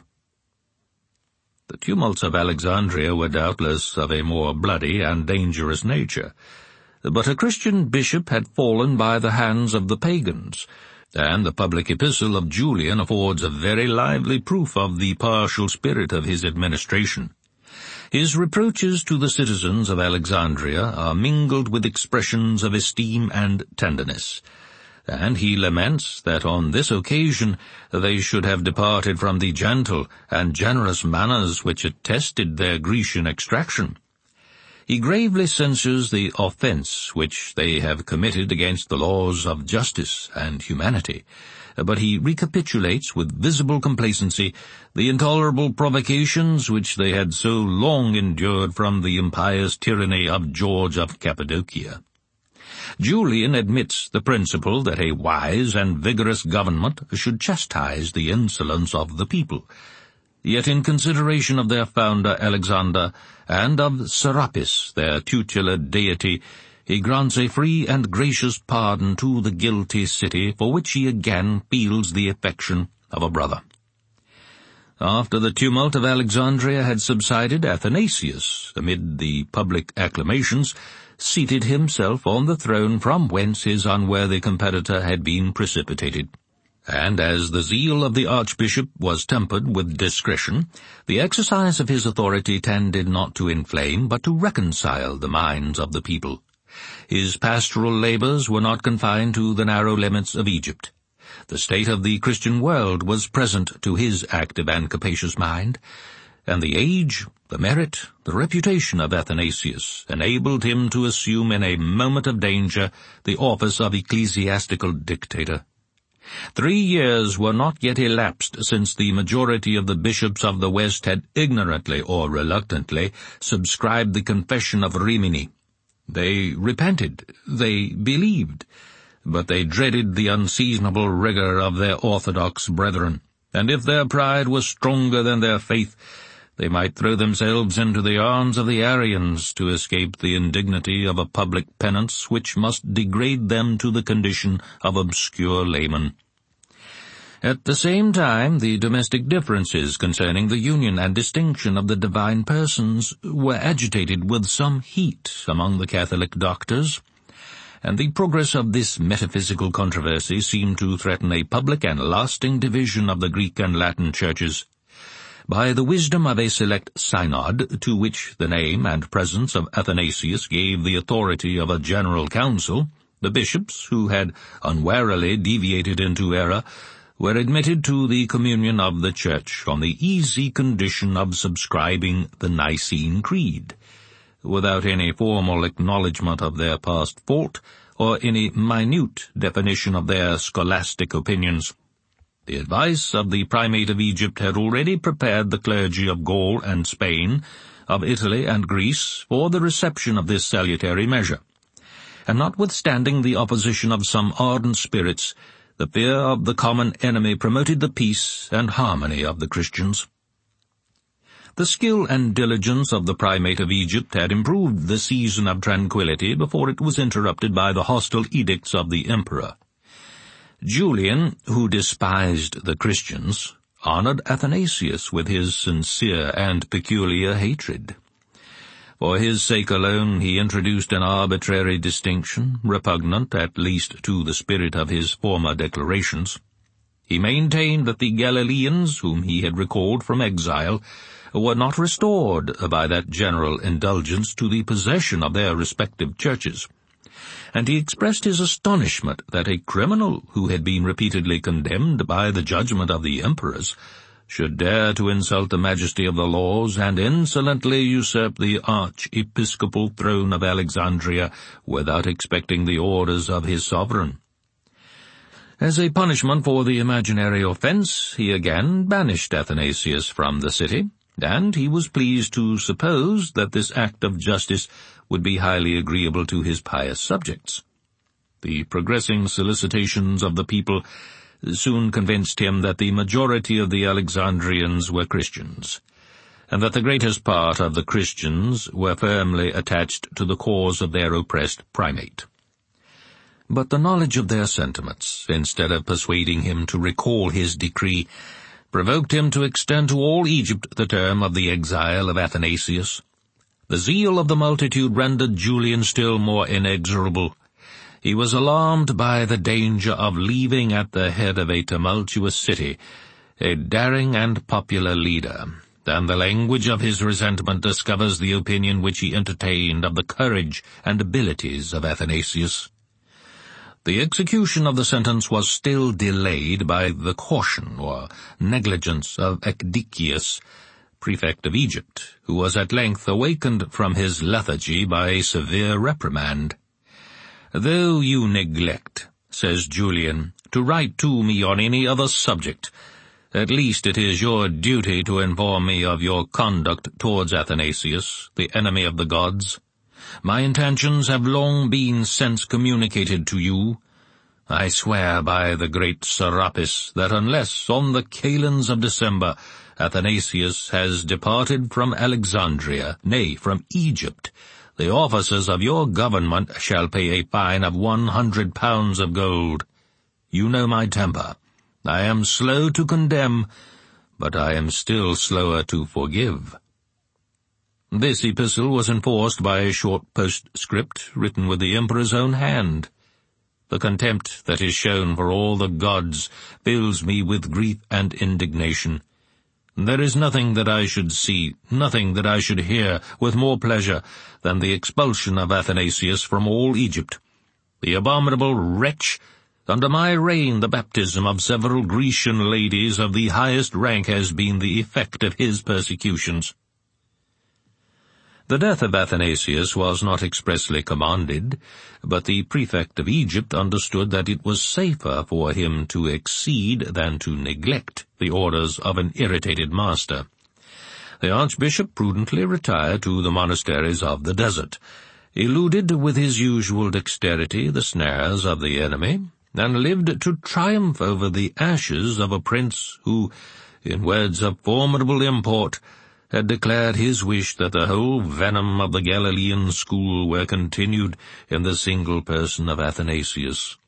The tumults of Alexandria were doubtless of a more bloody and dangerous nature, but a Christian bishop had fallen by the hands of the pagans, and the public epistle of Julian affords a very lively proof of the partial spirit of his administration. His reproaches to the citizens of Alexandria are mingled with expressions of esteem and tenderness, and he laments that on this occasion they should have departed from the gentle and generous manners which attested their Grecian extraction. He gravely censures the offence which they have committed against the laws of justice and humanity, but he recapitulates with visible complacency the intolerable provocations which they had so long endured from the impious tyranny of George of Cappadocia. Julian admits the principle that a wise and vigorous government should chastise the insolence of the people. Yet in consideration of their founder Alexander and of Serapis, their tutelar deity, he grants a free and gracious pardon to the guilty city, for which he again feels the affection of a brother. After the tumult of Alexandria had subsided, Athanasius, amid the public acclamations, seated himself on the throne from whence his unworthy competitor had been precipitated. And as the zeal of the archbishop was tempered with discretion, the exercise of his authority tended not to inflame but to reconcile the minds of the people. His pastoral labours were not confined to the narrow limits of Egypt. The state of the Christian world was present to his active and capacious mind, and the age, the merit, the reputation of Athanasius enabled him to assume in a moment of danger the office of ecclesiastical dictator. Three years were not yet elapsed since the majority of the bishops of the West had ignorantly or reluctantly subscribed the Confession of Rimini. They repented, they believed, but they dreaded the unseasonable rigour of their orthodox brethren, and if their pride was stronger than their faith, they might throw themselves into the arms of the Arians to escape the indignity of a public penance which must degrade them to the condition of obscure laymen. At the same time, the domestic differences concerning the union and distinction of the divine persons were agitated with some heat among the Catholic doctors, and the progress of this metaphysical controversy seemed to threaten a public and lasting division of the Greek and Latin churches. By the wisdom of a select synod, to which the name and presence of Athanasius gave the authority of a general council, the bishops, who had unwarily deviated into error, were admitted to the communion of the Church on the easy condition of subscribing the Nicene Creed, without any formal acknowledgment of their past fault or any minute definition of their scholastic opinions. The advice of the Primate of Egypt had already prepared the clergy of Gaul and Spain, of Italy and Greece, for the reception of this salutary measure. And notwithstanding the opposition of some ardent spirits, the fear of the common enemy promoted the peace and harmony of the Christians. The skill and diligence of the Primate of Egypt had improved the season of tranquillity before it was interrupted by the hostile edicts of the emperor. Julian, who despised the Christians, honoured Athanasius with his sincere and peculiar hatred. For his sake alone he introduced an arbitrary distinction, repugnant at least to the spirit of his former declarations. He maintained that the Galileans, whom he had recalled from exile, were not restored by that general indulgence to the possession of their respective churches, and he expressed his astonishment that a criminal who had been repeatedly condemned by the judgment of the emperors should dare to insult the majesty of the laws and insolently usurp the archiepiscopal throne of Alexandria without expecting the orders of his sovereign. As a punishment for the imaginary offence, he again banished Athanasius from the city, and he was pleased to suppose that this act of justice would be highly agreeable to his pious subjects. The progressing solicitations of the people soon convinced him that the majority of the Alexandrians were Christians, and that the greatest part of the Christians were firmly attached to the cause of their oppressed primate. But the knowledge of their sentiments, instead of persuading him to recall his decree, provoked him to extend to all Egypt the term of the exile of Athanasius. The zeal of the multitude rendered Julian still more inexorable. He was alarmed by the danger of leaving at the head of a tumultuous city a daring and popular leader, and the language of his resentment discovers the opinion which he entertained of the courage and abilities of Athanasius. The execution of the sentence was still delayed by the caution or negligence of Ecdicius, prefect of Egypt, who was at length awakened from his lethargy by a severe reprimand. "Though you neglect," says Julian, "to write to me on any other subject, at least it is your duty to inform me of your conduct towards Athanasius, the enemy of the gods. My intentions have long been since communicated to you. I swear by the great Serapis that unless on the kalends of December Athanasius has departed from Alexandria, nay, from Egypt, the officers of your government shall pay a fine of one hundred pounds of gold. You know my temper. I am slow to condemn, but I am still slower to forgive." This epistle was enforced by a short postscript written with the emperor's own hand. The contempt that is shown for all the gods fills me with grief and indignation. There is nothing that I should see, nothing that I should hear with more pleasure than the expulsion of Athanasius from all Egypt. The abominable wretch, under my reign the baptism of several Grecian ladies of the highest rank has been the effect of his persecutions. The death of Athanasius was not expressly commanded, but the prefect of Egypt understood that it was safer for him to exceed than to neglect the orders of an irritated master. The archbishop prudently retired to the monasteries of the desert, eluded with his usual dexterity the snares of the enemy, and lived to triumph over the ashes of a prince who, in words of formidable import, had declared his wish that the whole venom of the Galilean school were continued in the single person of Athanasius.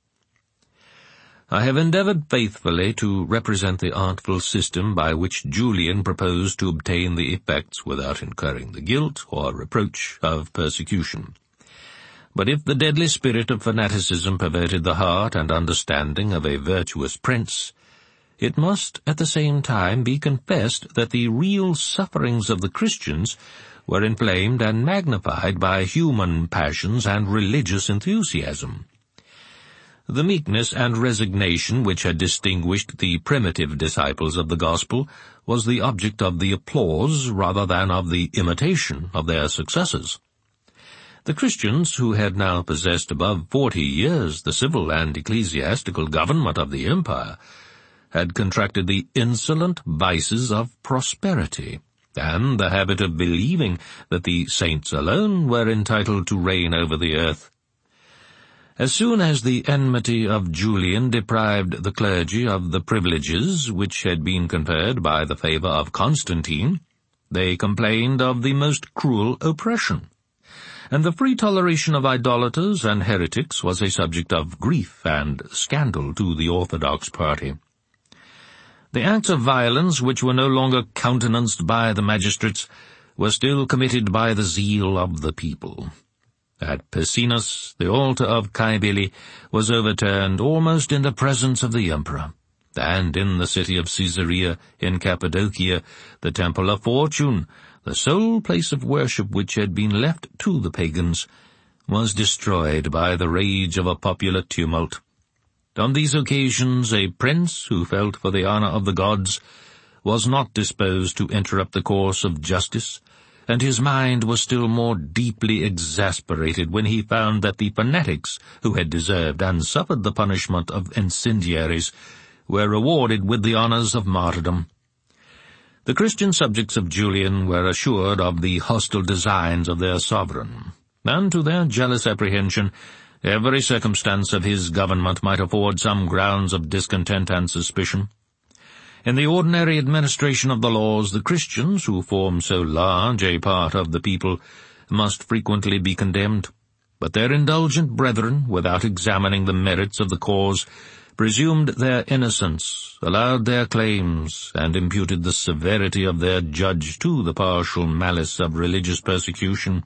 I have endeavored faithfully to represent the artful system by which Julian proposed to obtain the effects without incurring the guilt or reproach of persecution. But if the deadly spirit of fanaticism perverted the heart and understanding of a virtuous prince, it must at the same time be confessed that the real sufferings of the Christians were inflamed and magnified by human passions and religious enthusiasm. The meekness and resignation which had distinguished the primitive disciples of the gospel was the object of the applause rather than of the imitation of their successors. The Christians, who had now possessed above forty years the civil and ecclesiastical government of the empire, had contracted the insolent vices of prosperity, and the habit of believing that the saints alone were entitled to reign over the earth. As soon as the enmity of Julian deprived the clergy of the privileges which had been conferred by the favor of Constantine, they complained of the most cruel oppression, and the free toleration of idolaters and heretics was a subject of grief and scandal to the orthodox party. The acts of violence, which were no longer countenanced by the magistrates, were still committed by the zeal of the people. At Pessinus, the altar of Cybele was overturned almost in the presence of the emperor, and in the city of Caesarea in Cappadocia, the Temple of Fortune, the sole place of worship which had been left to the pagans, was destroyed by the rage of a popular tumult. On these occasions a prince who felt for the honor of the gods was not disposed to interrupt the course of justice, and his mind was still more deeply exasperated when he found that the fanatics who had deserved and suffered the punishment of incendiaries were rewarded with the honors of martyrdom. The Christian subjects of Julian were assured of the hostile designs of their sovereign, and to their jealous apprehension every circumstance of his government might afford some grounds of discontent and suspicion. In the ordinary administration of the laws, the Christians, who form so large a part of the people, must frequently be condemned, but their indulgent brethren, without examining the merits of the cause, presumed their innocence, allowed their claims, and imputed the severity of their judge to the partial malice of religious persecution.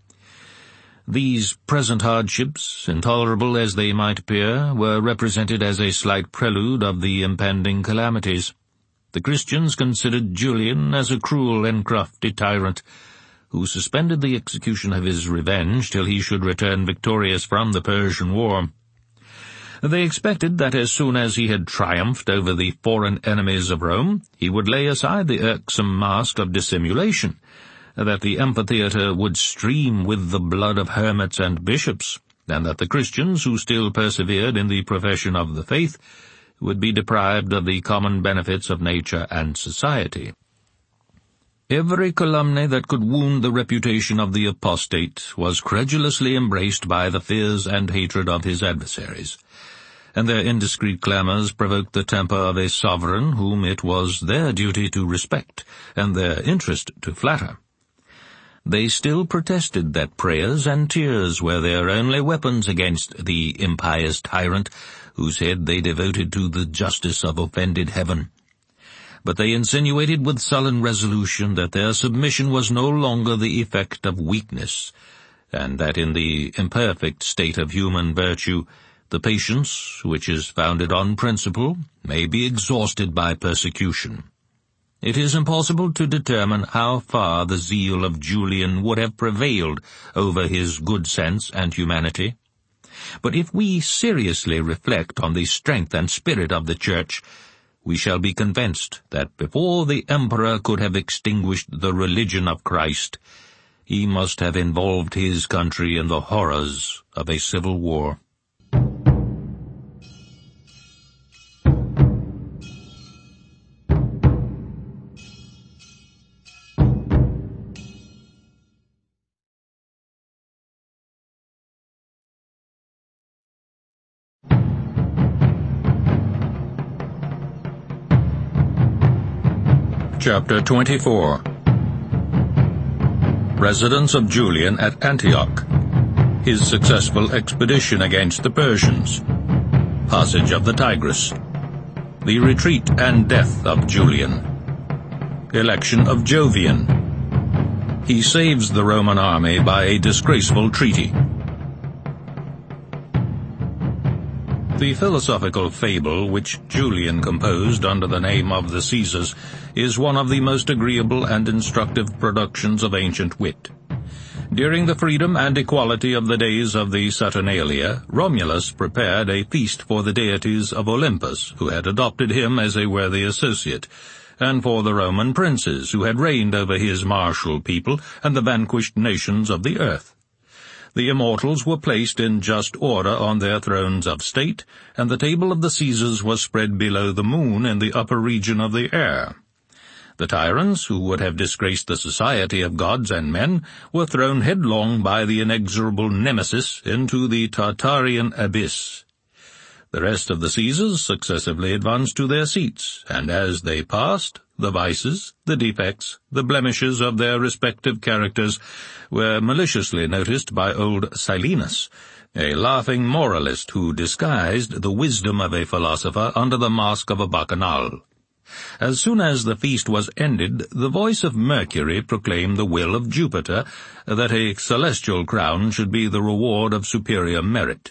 These present hardships, intolerable as they might appear, were represented as a slight prelude of the impending calamities. The Christians considered Julian as a cruel and crafty tyrant, who suspended the execution of his revenge till he should return victorious from the Persian War. They expected that as soon as he had triumphed over the foreign enemies of Rome, he would lay aside the irksome mask of dissimulation, that the amphitheatre would stream with the blood of hermits and bishops, and that the Christians who still persevered in the profession of the faith would be deprived of the common benefits of nature and society. Every calumny that could wound the reputation of the apostate was credulously embraced by the fears and hatred of his adversaries, and their indiscreet clamours provoked the temper of a sovereign whom it was their duty to respect and their interest to flatter. They still protested that prayers and tears were their only weapons against the impious tyrant whose head they devoted to the justice of offended heaven. But they insinuated with sullen resolution that their submission was no longer the effect of weakness, and that in the imperfect state of human virtue, the patience, which is founded on principle, may be exhausted by persecution. It is impossible to determine how far the zeal of Julian would have prevailed over his good sense and humanity. But if we seriously reflect on the strength and spirit of the Church, we shall be convinced that before the emperor could have extinguished the religion of Christ, he must have involved his country in the horrors of a civil war. Chapter twenty-four. Residence of Julian at Antioch. His successful expedition against the Persians. Passage of the Tigris. The retreat and death of Julian. Election of Jovian. He saves the Roman army by a disgraceful treaty. The philosophical fable which Julian composed under the name of the Caesars is one of the most agreeable and instructive productions of ancient wit. During the freedom and equality of the days of the Saturnalia, Romulus prepared a feast for the deities of Olympus, who had adopted him as a worthy associate, and for the Roman princes who had reigned over his martial people and the vanquished nations of the earth. The immortals were placed in just order on their thrones of state, and the table of the Caesars was spread below the moon in the upper region of the air. The tyrants, who would have disgraced the society of gods and men, were thrown headlong by the inexorable Nemesis into the Tartarian abyss. The rest of the Caesars successively advanced to their seats, and as they passed, the vices, the defects, the blemishes of their respective characters were maliciously noticed by old Silenus, a laughing moralist who disguised the wisdom of a philosopher under the mask of a bacchanal. As soon as the feast was ended, the voice of Mercury proclaimed the will of Jupiter that a celestial crown should be the reward of superior merit.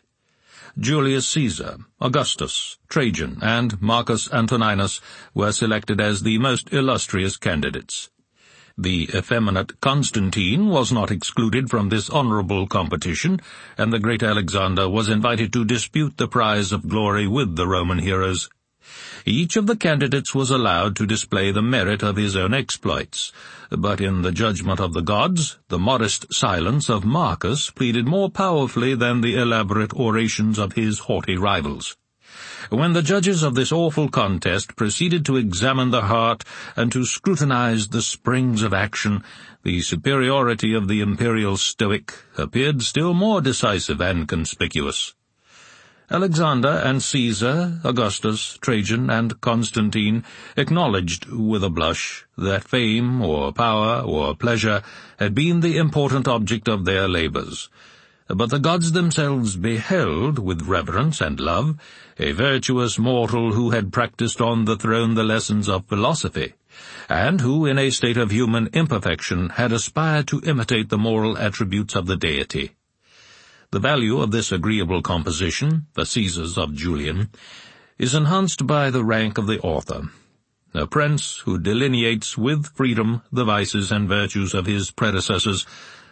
Julius Caesar, Augustus, Trajan, and Marcus Antoninus were selected as the most illustrious candidates. The effeminate Constantine was not excluded from this honorable competition, and the great Alexander was invited to dispute the prize of glory with the Roman heroes. Each of the candidates was allowed to display the merit of his own exploits, but in the judgment of the gods, the modest silence of Marcus pleaded more powerfully than the elaborate orations of his haughty rivals. When the judges of this awful contest proceeded to examine the heart and to scrutinize the springs of action, the superiority of the imperial Stoic appeared still more decisive and conspicuous. Alexander and Caesar, Augustus, Trajan, and Constantine acknowledged with a blush that fame or power or pleasure had been the important object of their labors. But the gods themselves beheld, with reverence and love, a virtuous mortal who had practiced on the throne the lessons of philosophy, and who, in a state of human imperfection, had aspired to imitate the moral attributes of the deity. The value of this agreeable composition, the Caesars of Julian, is enhanced by the rank of the author, a prince who delineates with freedom the vices and virtues of his predecessors,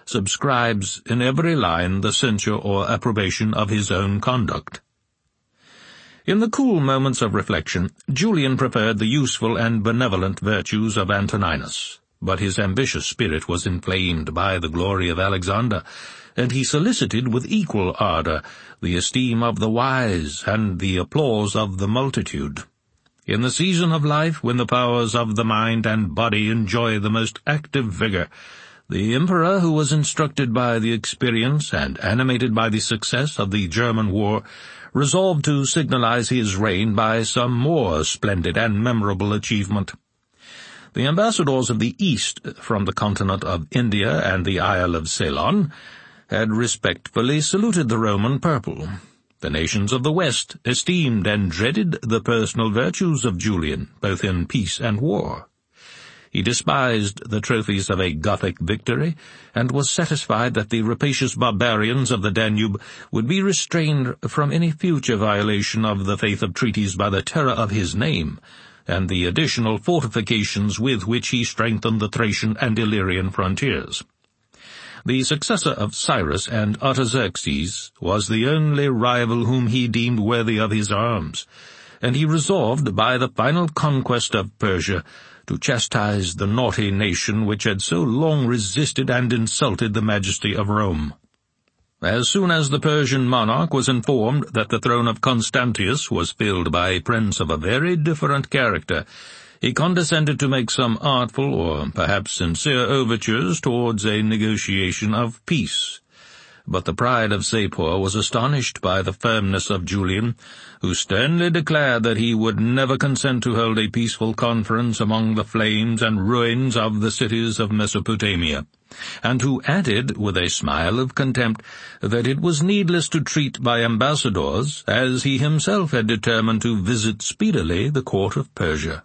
subscribes in every line the censure or approbation of his own conduct. In the cool moments of reflection, Julian preferred the useful and benevolent virtues of Antoninus, but his ambitious spirit was inflamed by the glory of Alexander, and he solicited with equal ardour the esteem of the wise and the applause of the multitude. In the season of life when the powers of the mind and body enjoy the most active vigour, the emperor, who was instructed by the experience and animated by the success of the German war, resolved to signalize his reign by some more splendid and memorable achievement. The ambassadors of the East from the continent of India and the Isle of Ceylon had respectfully saluted the Roman purple. The nations of the West esteemed and dreaded the personal virtues of Julian, both in peace and war. He despised the trophies of a Gothic victory, and was satisfied that the rapacious barbarians of the Danube would be restrained from any future violation of the faith of treaties by the terror of his name, and the additional fortifications with which he strengthened the Thracian and Illyrian frontiers. The successor of Cyrus and Artaxerxes was the only rival whom he deemed worthy of his arms, and he resolved, by the final conquest of Persia, to chastise the naughty nation which had so long resisted and insulted the majesty of Rome. As soon as the Persian monarch was informed that the throne of Constantius was filled by a prince of a very different character, he condescended to make some artful or perhaps sincere overtures towards a negotiation of peace. But the pride of Sapor was astonished by the firmness of Julian, who sternly declared that he would never consent to hold a peaceful conference among the flames and ruins of the cities of Mesopotamia, and who added, with a smile of contempt, that it was needless to treat by ambassadors, as he himself had determined to visit speedily the court of Persia.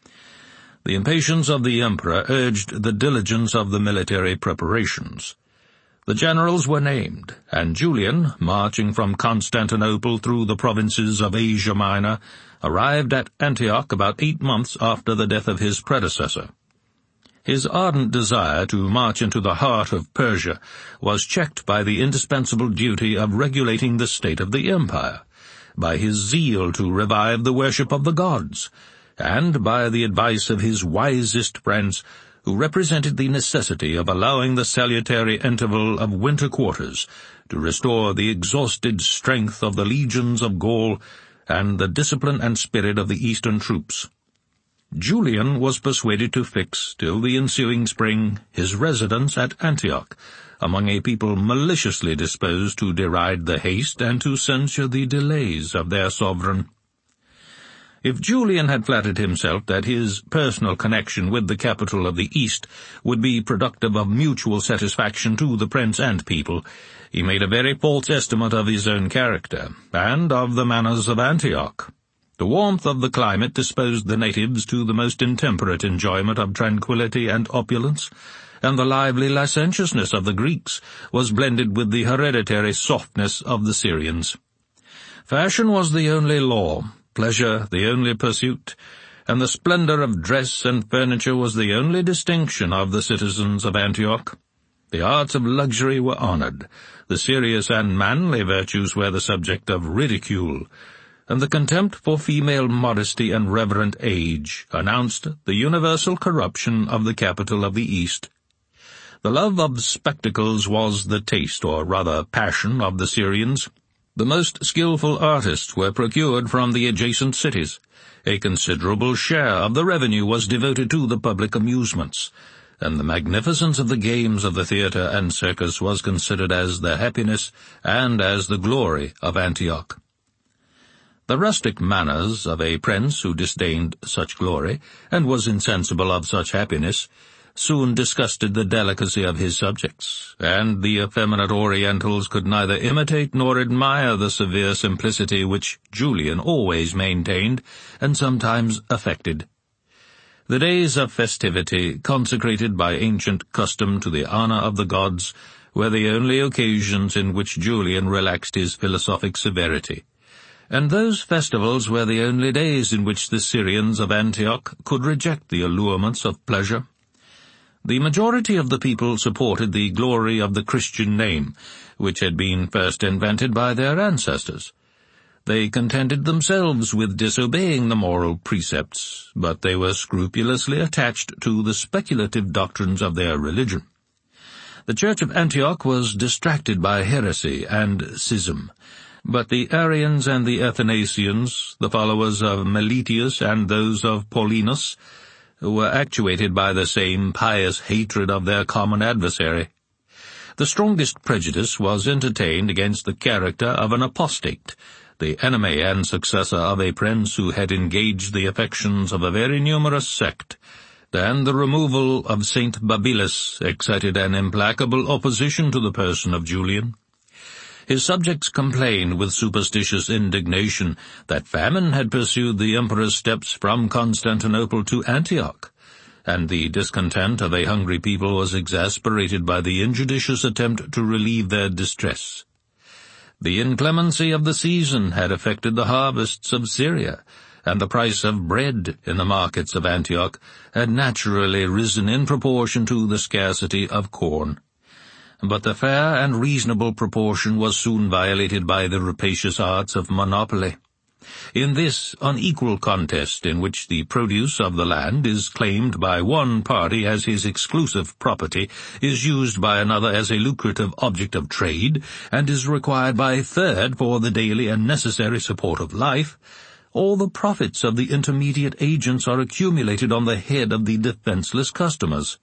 The impatience of the emperor urged the diligence of the military preparations. The generals were named, and Julian, marching from Constantinople through the provinces of Asia Minor, arrived at Antioch about eight months after the death of his predecessor. His ardent desire to march into the heart of Persia was checked by the indispensable duty of regulating the state of the empire, by his zeal to revive the worship of the gods, and by the advice of his wisest friends, who represented the necessity of allowing the salutary interval of winter quarters to restore the exhausted strength of the legions of Gaul and the discipline and spirit of the eastern troops. Julian was persuaded to fix, till the ensuing spring, his residence at Antioch, among a people maliciously disposed to deride the haste and to censure the delays of their sovereign. If Julian had flattered himself that his personal connection with the capital of the East would be productive of mutual satisfaction to the prince and people, he made a very false estimate of his own character, and of the manners of Antioch. The warmth of the climate disposed the natives to the most intemperate enjoyment of tranquillity and opulence, and the lively licentiousness of the Greeks was blended with the hereditary softness of the Syrians. Fashion was the only law, pleasure the only pursuit, and the splendour of dress and furniture was the only distinction of the citizens of Antioch. The arts of luxury were honoured, the serious and manly virtues were the subject of ridicule, and the contempt for female modesty and reverent age announced the universal corruption of the capital of the East. The love of spectacles was the taste, or rather passion, of the Syrians. The most skilful artists were procured from the adjacent cities. A considerable share of the revenue was devoted to the public amusements, and the magnificence of the games of the theatre and circus was considered as the happiness and as the glory of Antioch. The rustic manners of a prince who disdained such glory, and was insensible of such happiness, soon disgusted the delicacy of his subjects, and the effeminate Orientals could neither imitate nor admire the severe simplicity which Julian always maintained, and sometimes affected. The days of festivity, consecrated by ancient custom to the honour of the gods, were the only occasions in which Julian relaxed his philosophic severity, and those festivals were the only days in which the Syrians of Antioch could reject the allurements of pleasure. The majority of the people supported the glory of the Christian name, which had been first invented by their ancestors. They contented themselves with disobeying the moral precepts, but they were scrupulously attached to the speculative doctrines of their religion. The Church of Antioch was distracted by heresy and schism, but the Arians and the Athanasians, the followers of Meletius and those of Paulinus, were actuated by the same pious hatred of their common adversary. The strongest prejudice was entertained against the character of an apostate, the enemy and successor of a prince who had engaged the affections of a very numerous sect, and the removal of Saint Babylas excited an implacable opposition to the person of Julian. His subjects complained with superstitious indignation that famine had pursued the emperor's steps from Constantinople to Antioch, and the discontent of a hungry people was exasperated by the injudicious attempt to relieve their distress. The inclemency of the season had affected the harvests of Syria, and the price of bread in the markets of Antioch had naturally risen in proportion to the scarcity of corn. But the fair and reasonable proportion was soon violated by the rapacious arts of monopoly. In this unequal contest, in which the produce of the land is claimed by one party as his exclusive property, is used by another as a lucrative object of trade, and is required by a third for the daily and necessary support of life, all the profits of the intermediate agents are accumulated on the head of the defenseless customers.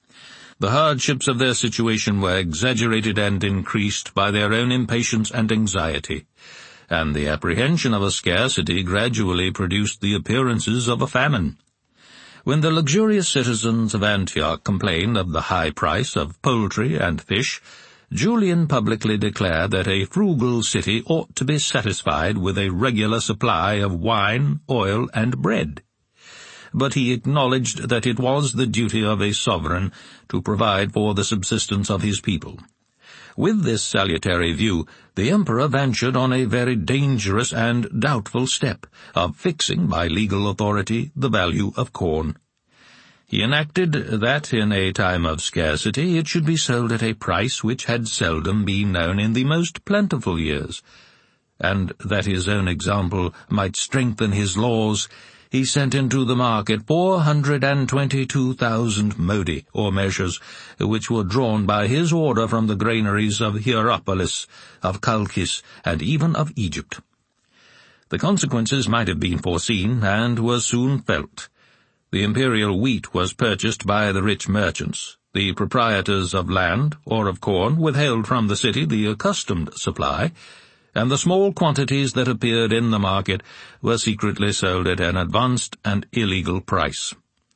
The hardships of their situation were exaggerated and increased by their own impatience and anxiety, and the apprehension of a scarcity gradually produced the appearances of a famine. When the luxurious citizens of Antioch complained of the high price of poultry and fish, Julian publicly declared that a frugal city ought to be satisfied with a regular supply of wine, oil, and bread. But he acknowledged that it was the duty of a sovereign to provide for the subsistence of his people. With this salutary view, the emperor ventured on a very dangerous and doubtful step of fixing by legal authority the value of corn. He enacted that in a time of scarcity it should be sold at a price which had seldom been known in the most plentiful years, and that his own example might strengthen his laws, he sent into the market four hundred and twenty-two thousand modi, or measures, which were drawn by his order from the granaries of Hierapolis, of Chalcis, and even of Egypt. The consequences might have been foreseen, and were soon felt. The imperial wheat was purchased by the rich merchants. The proprietors of land, or of corn, withheld from the city the accustomed supply, and the small quantities that appeared in the market were secretly sold at an advanced and illegal price.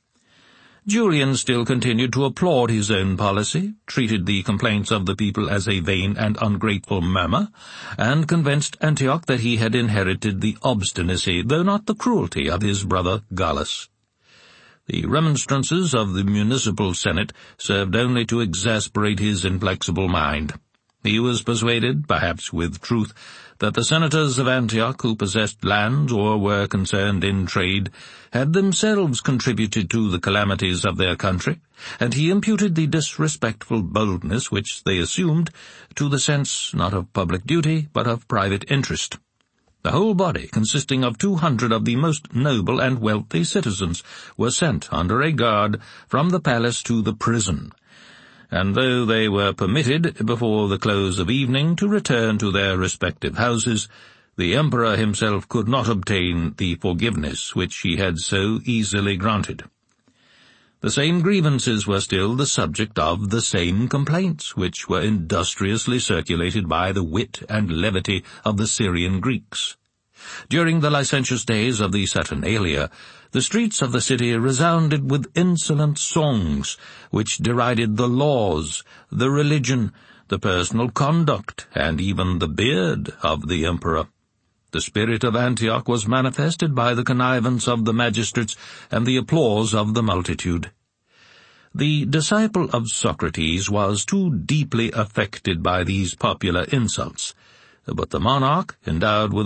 Julian still continued to applaud his own policy, treated the complaints of the people as a vain and ungrateful murmur, and convinced Antioch that he had inherited the obstinacy, though not the cruelty, of his brother Gallus. The remonstrances of the municipal senate served only to exasperate his inflexible mind. He was persuaded, perhaps with truth, that the senators of Antioch who possessed lands or were concerned in trade had themselves contributed to the calamities of their country, and he imputed the disrespectful boldness which they assumed to the sense not of public duty but of private interest. The whole body, consisting of two hundred of the most noble and wealthy citizens, were sent under a guard from the palace to the prison, and though they were permitted before the close of evening to return to their respective houses, the emperor himself could not obtain the forgiveness which he had so easily granted. The same grievances were still the subject of the same complaints, which were industriously circulated by the wit and levity of the Syrian Greeks. During the licentious days of the Saturnalia, the streets of the city resounded with insolent songs, which derided the laws, the religion, the personal conduct, and even the beard of the emperor. The spirit of Antioch was manifested by the connivance of the magistrates and the applause of the multitude. The disciple of Socrates was too deeply affected by these popular insults, but the monarch, endowed with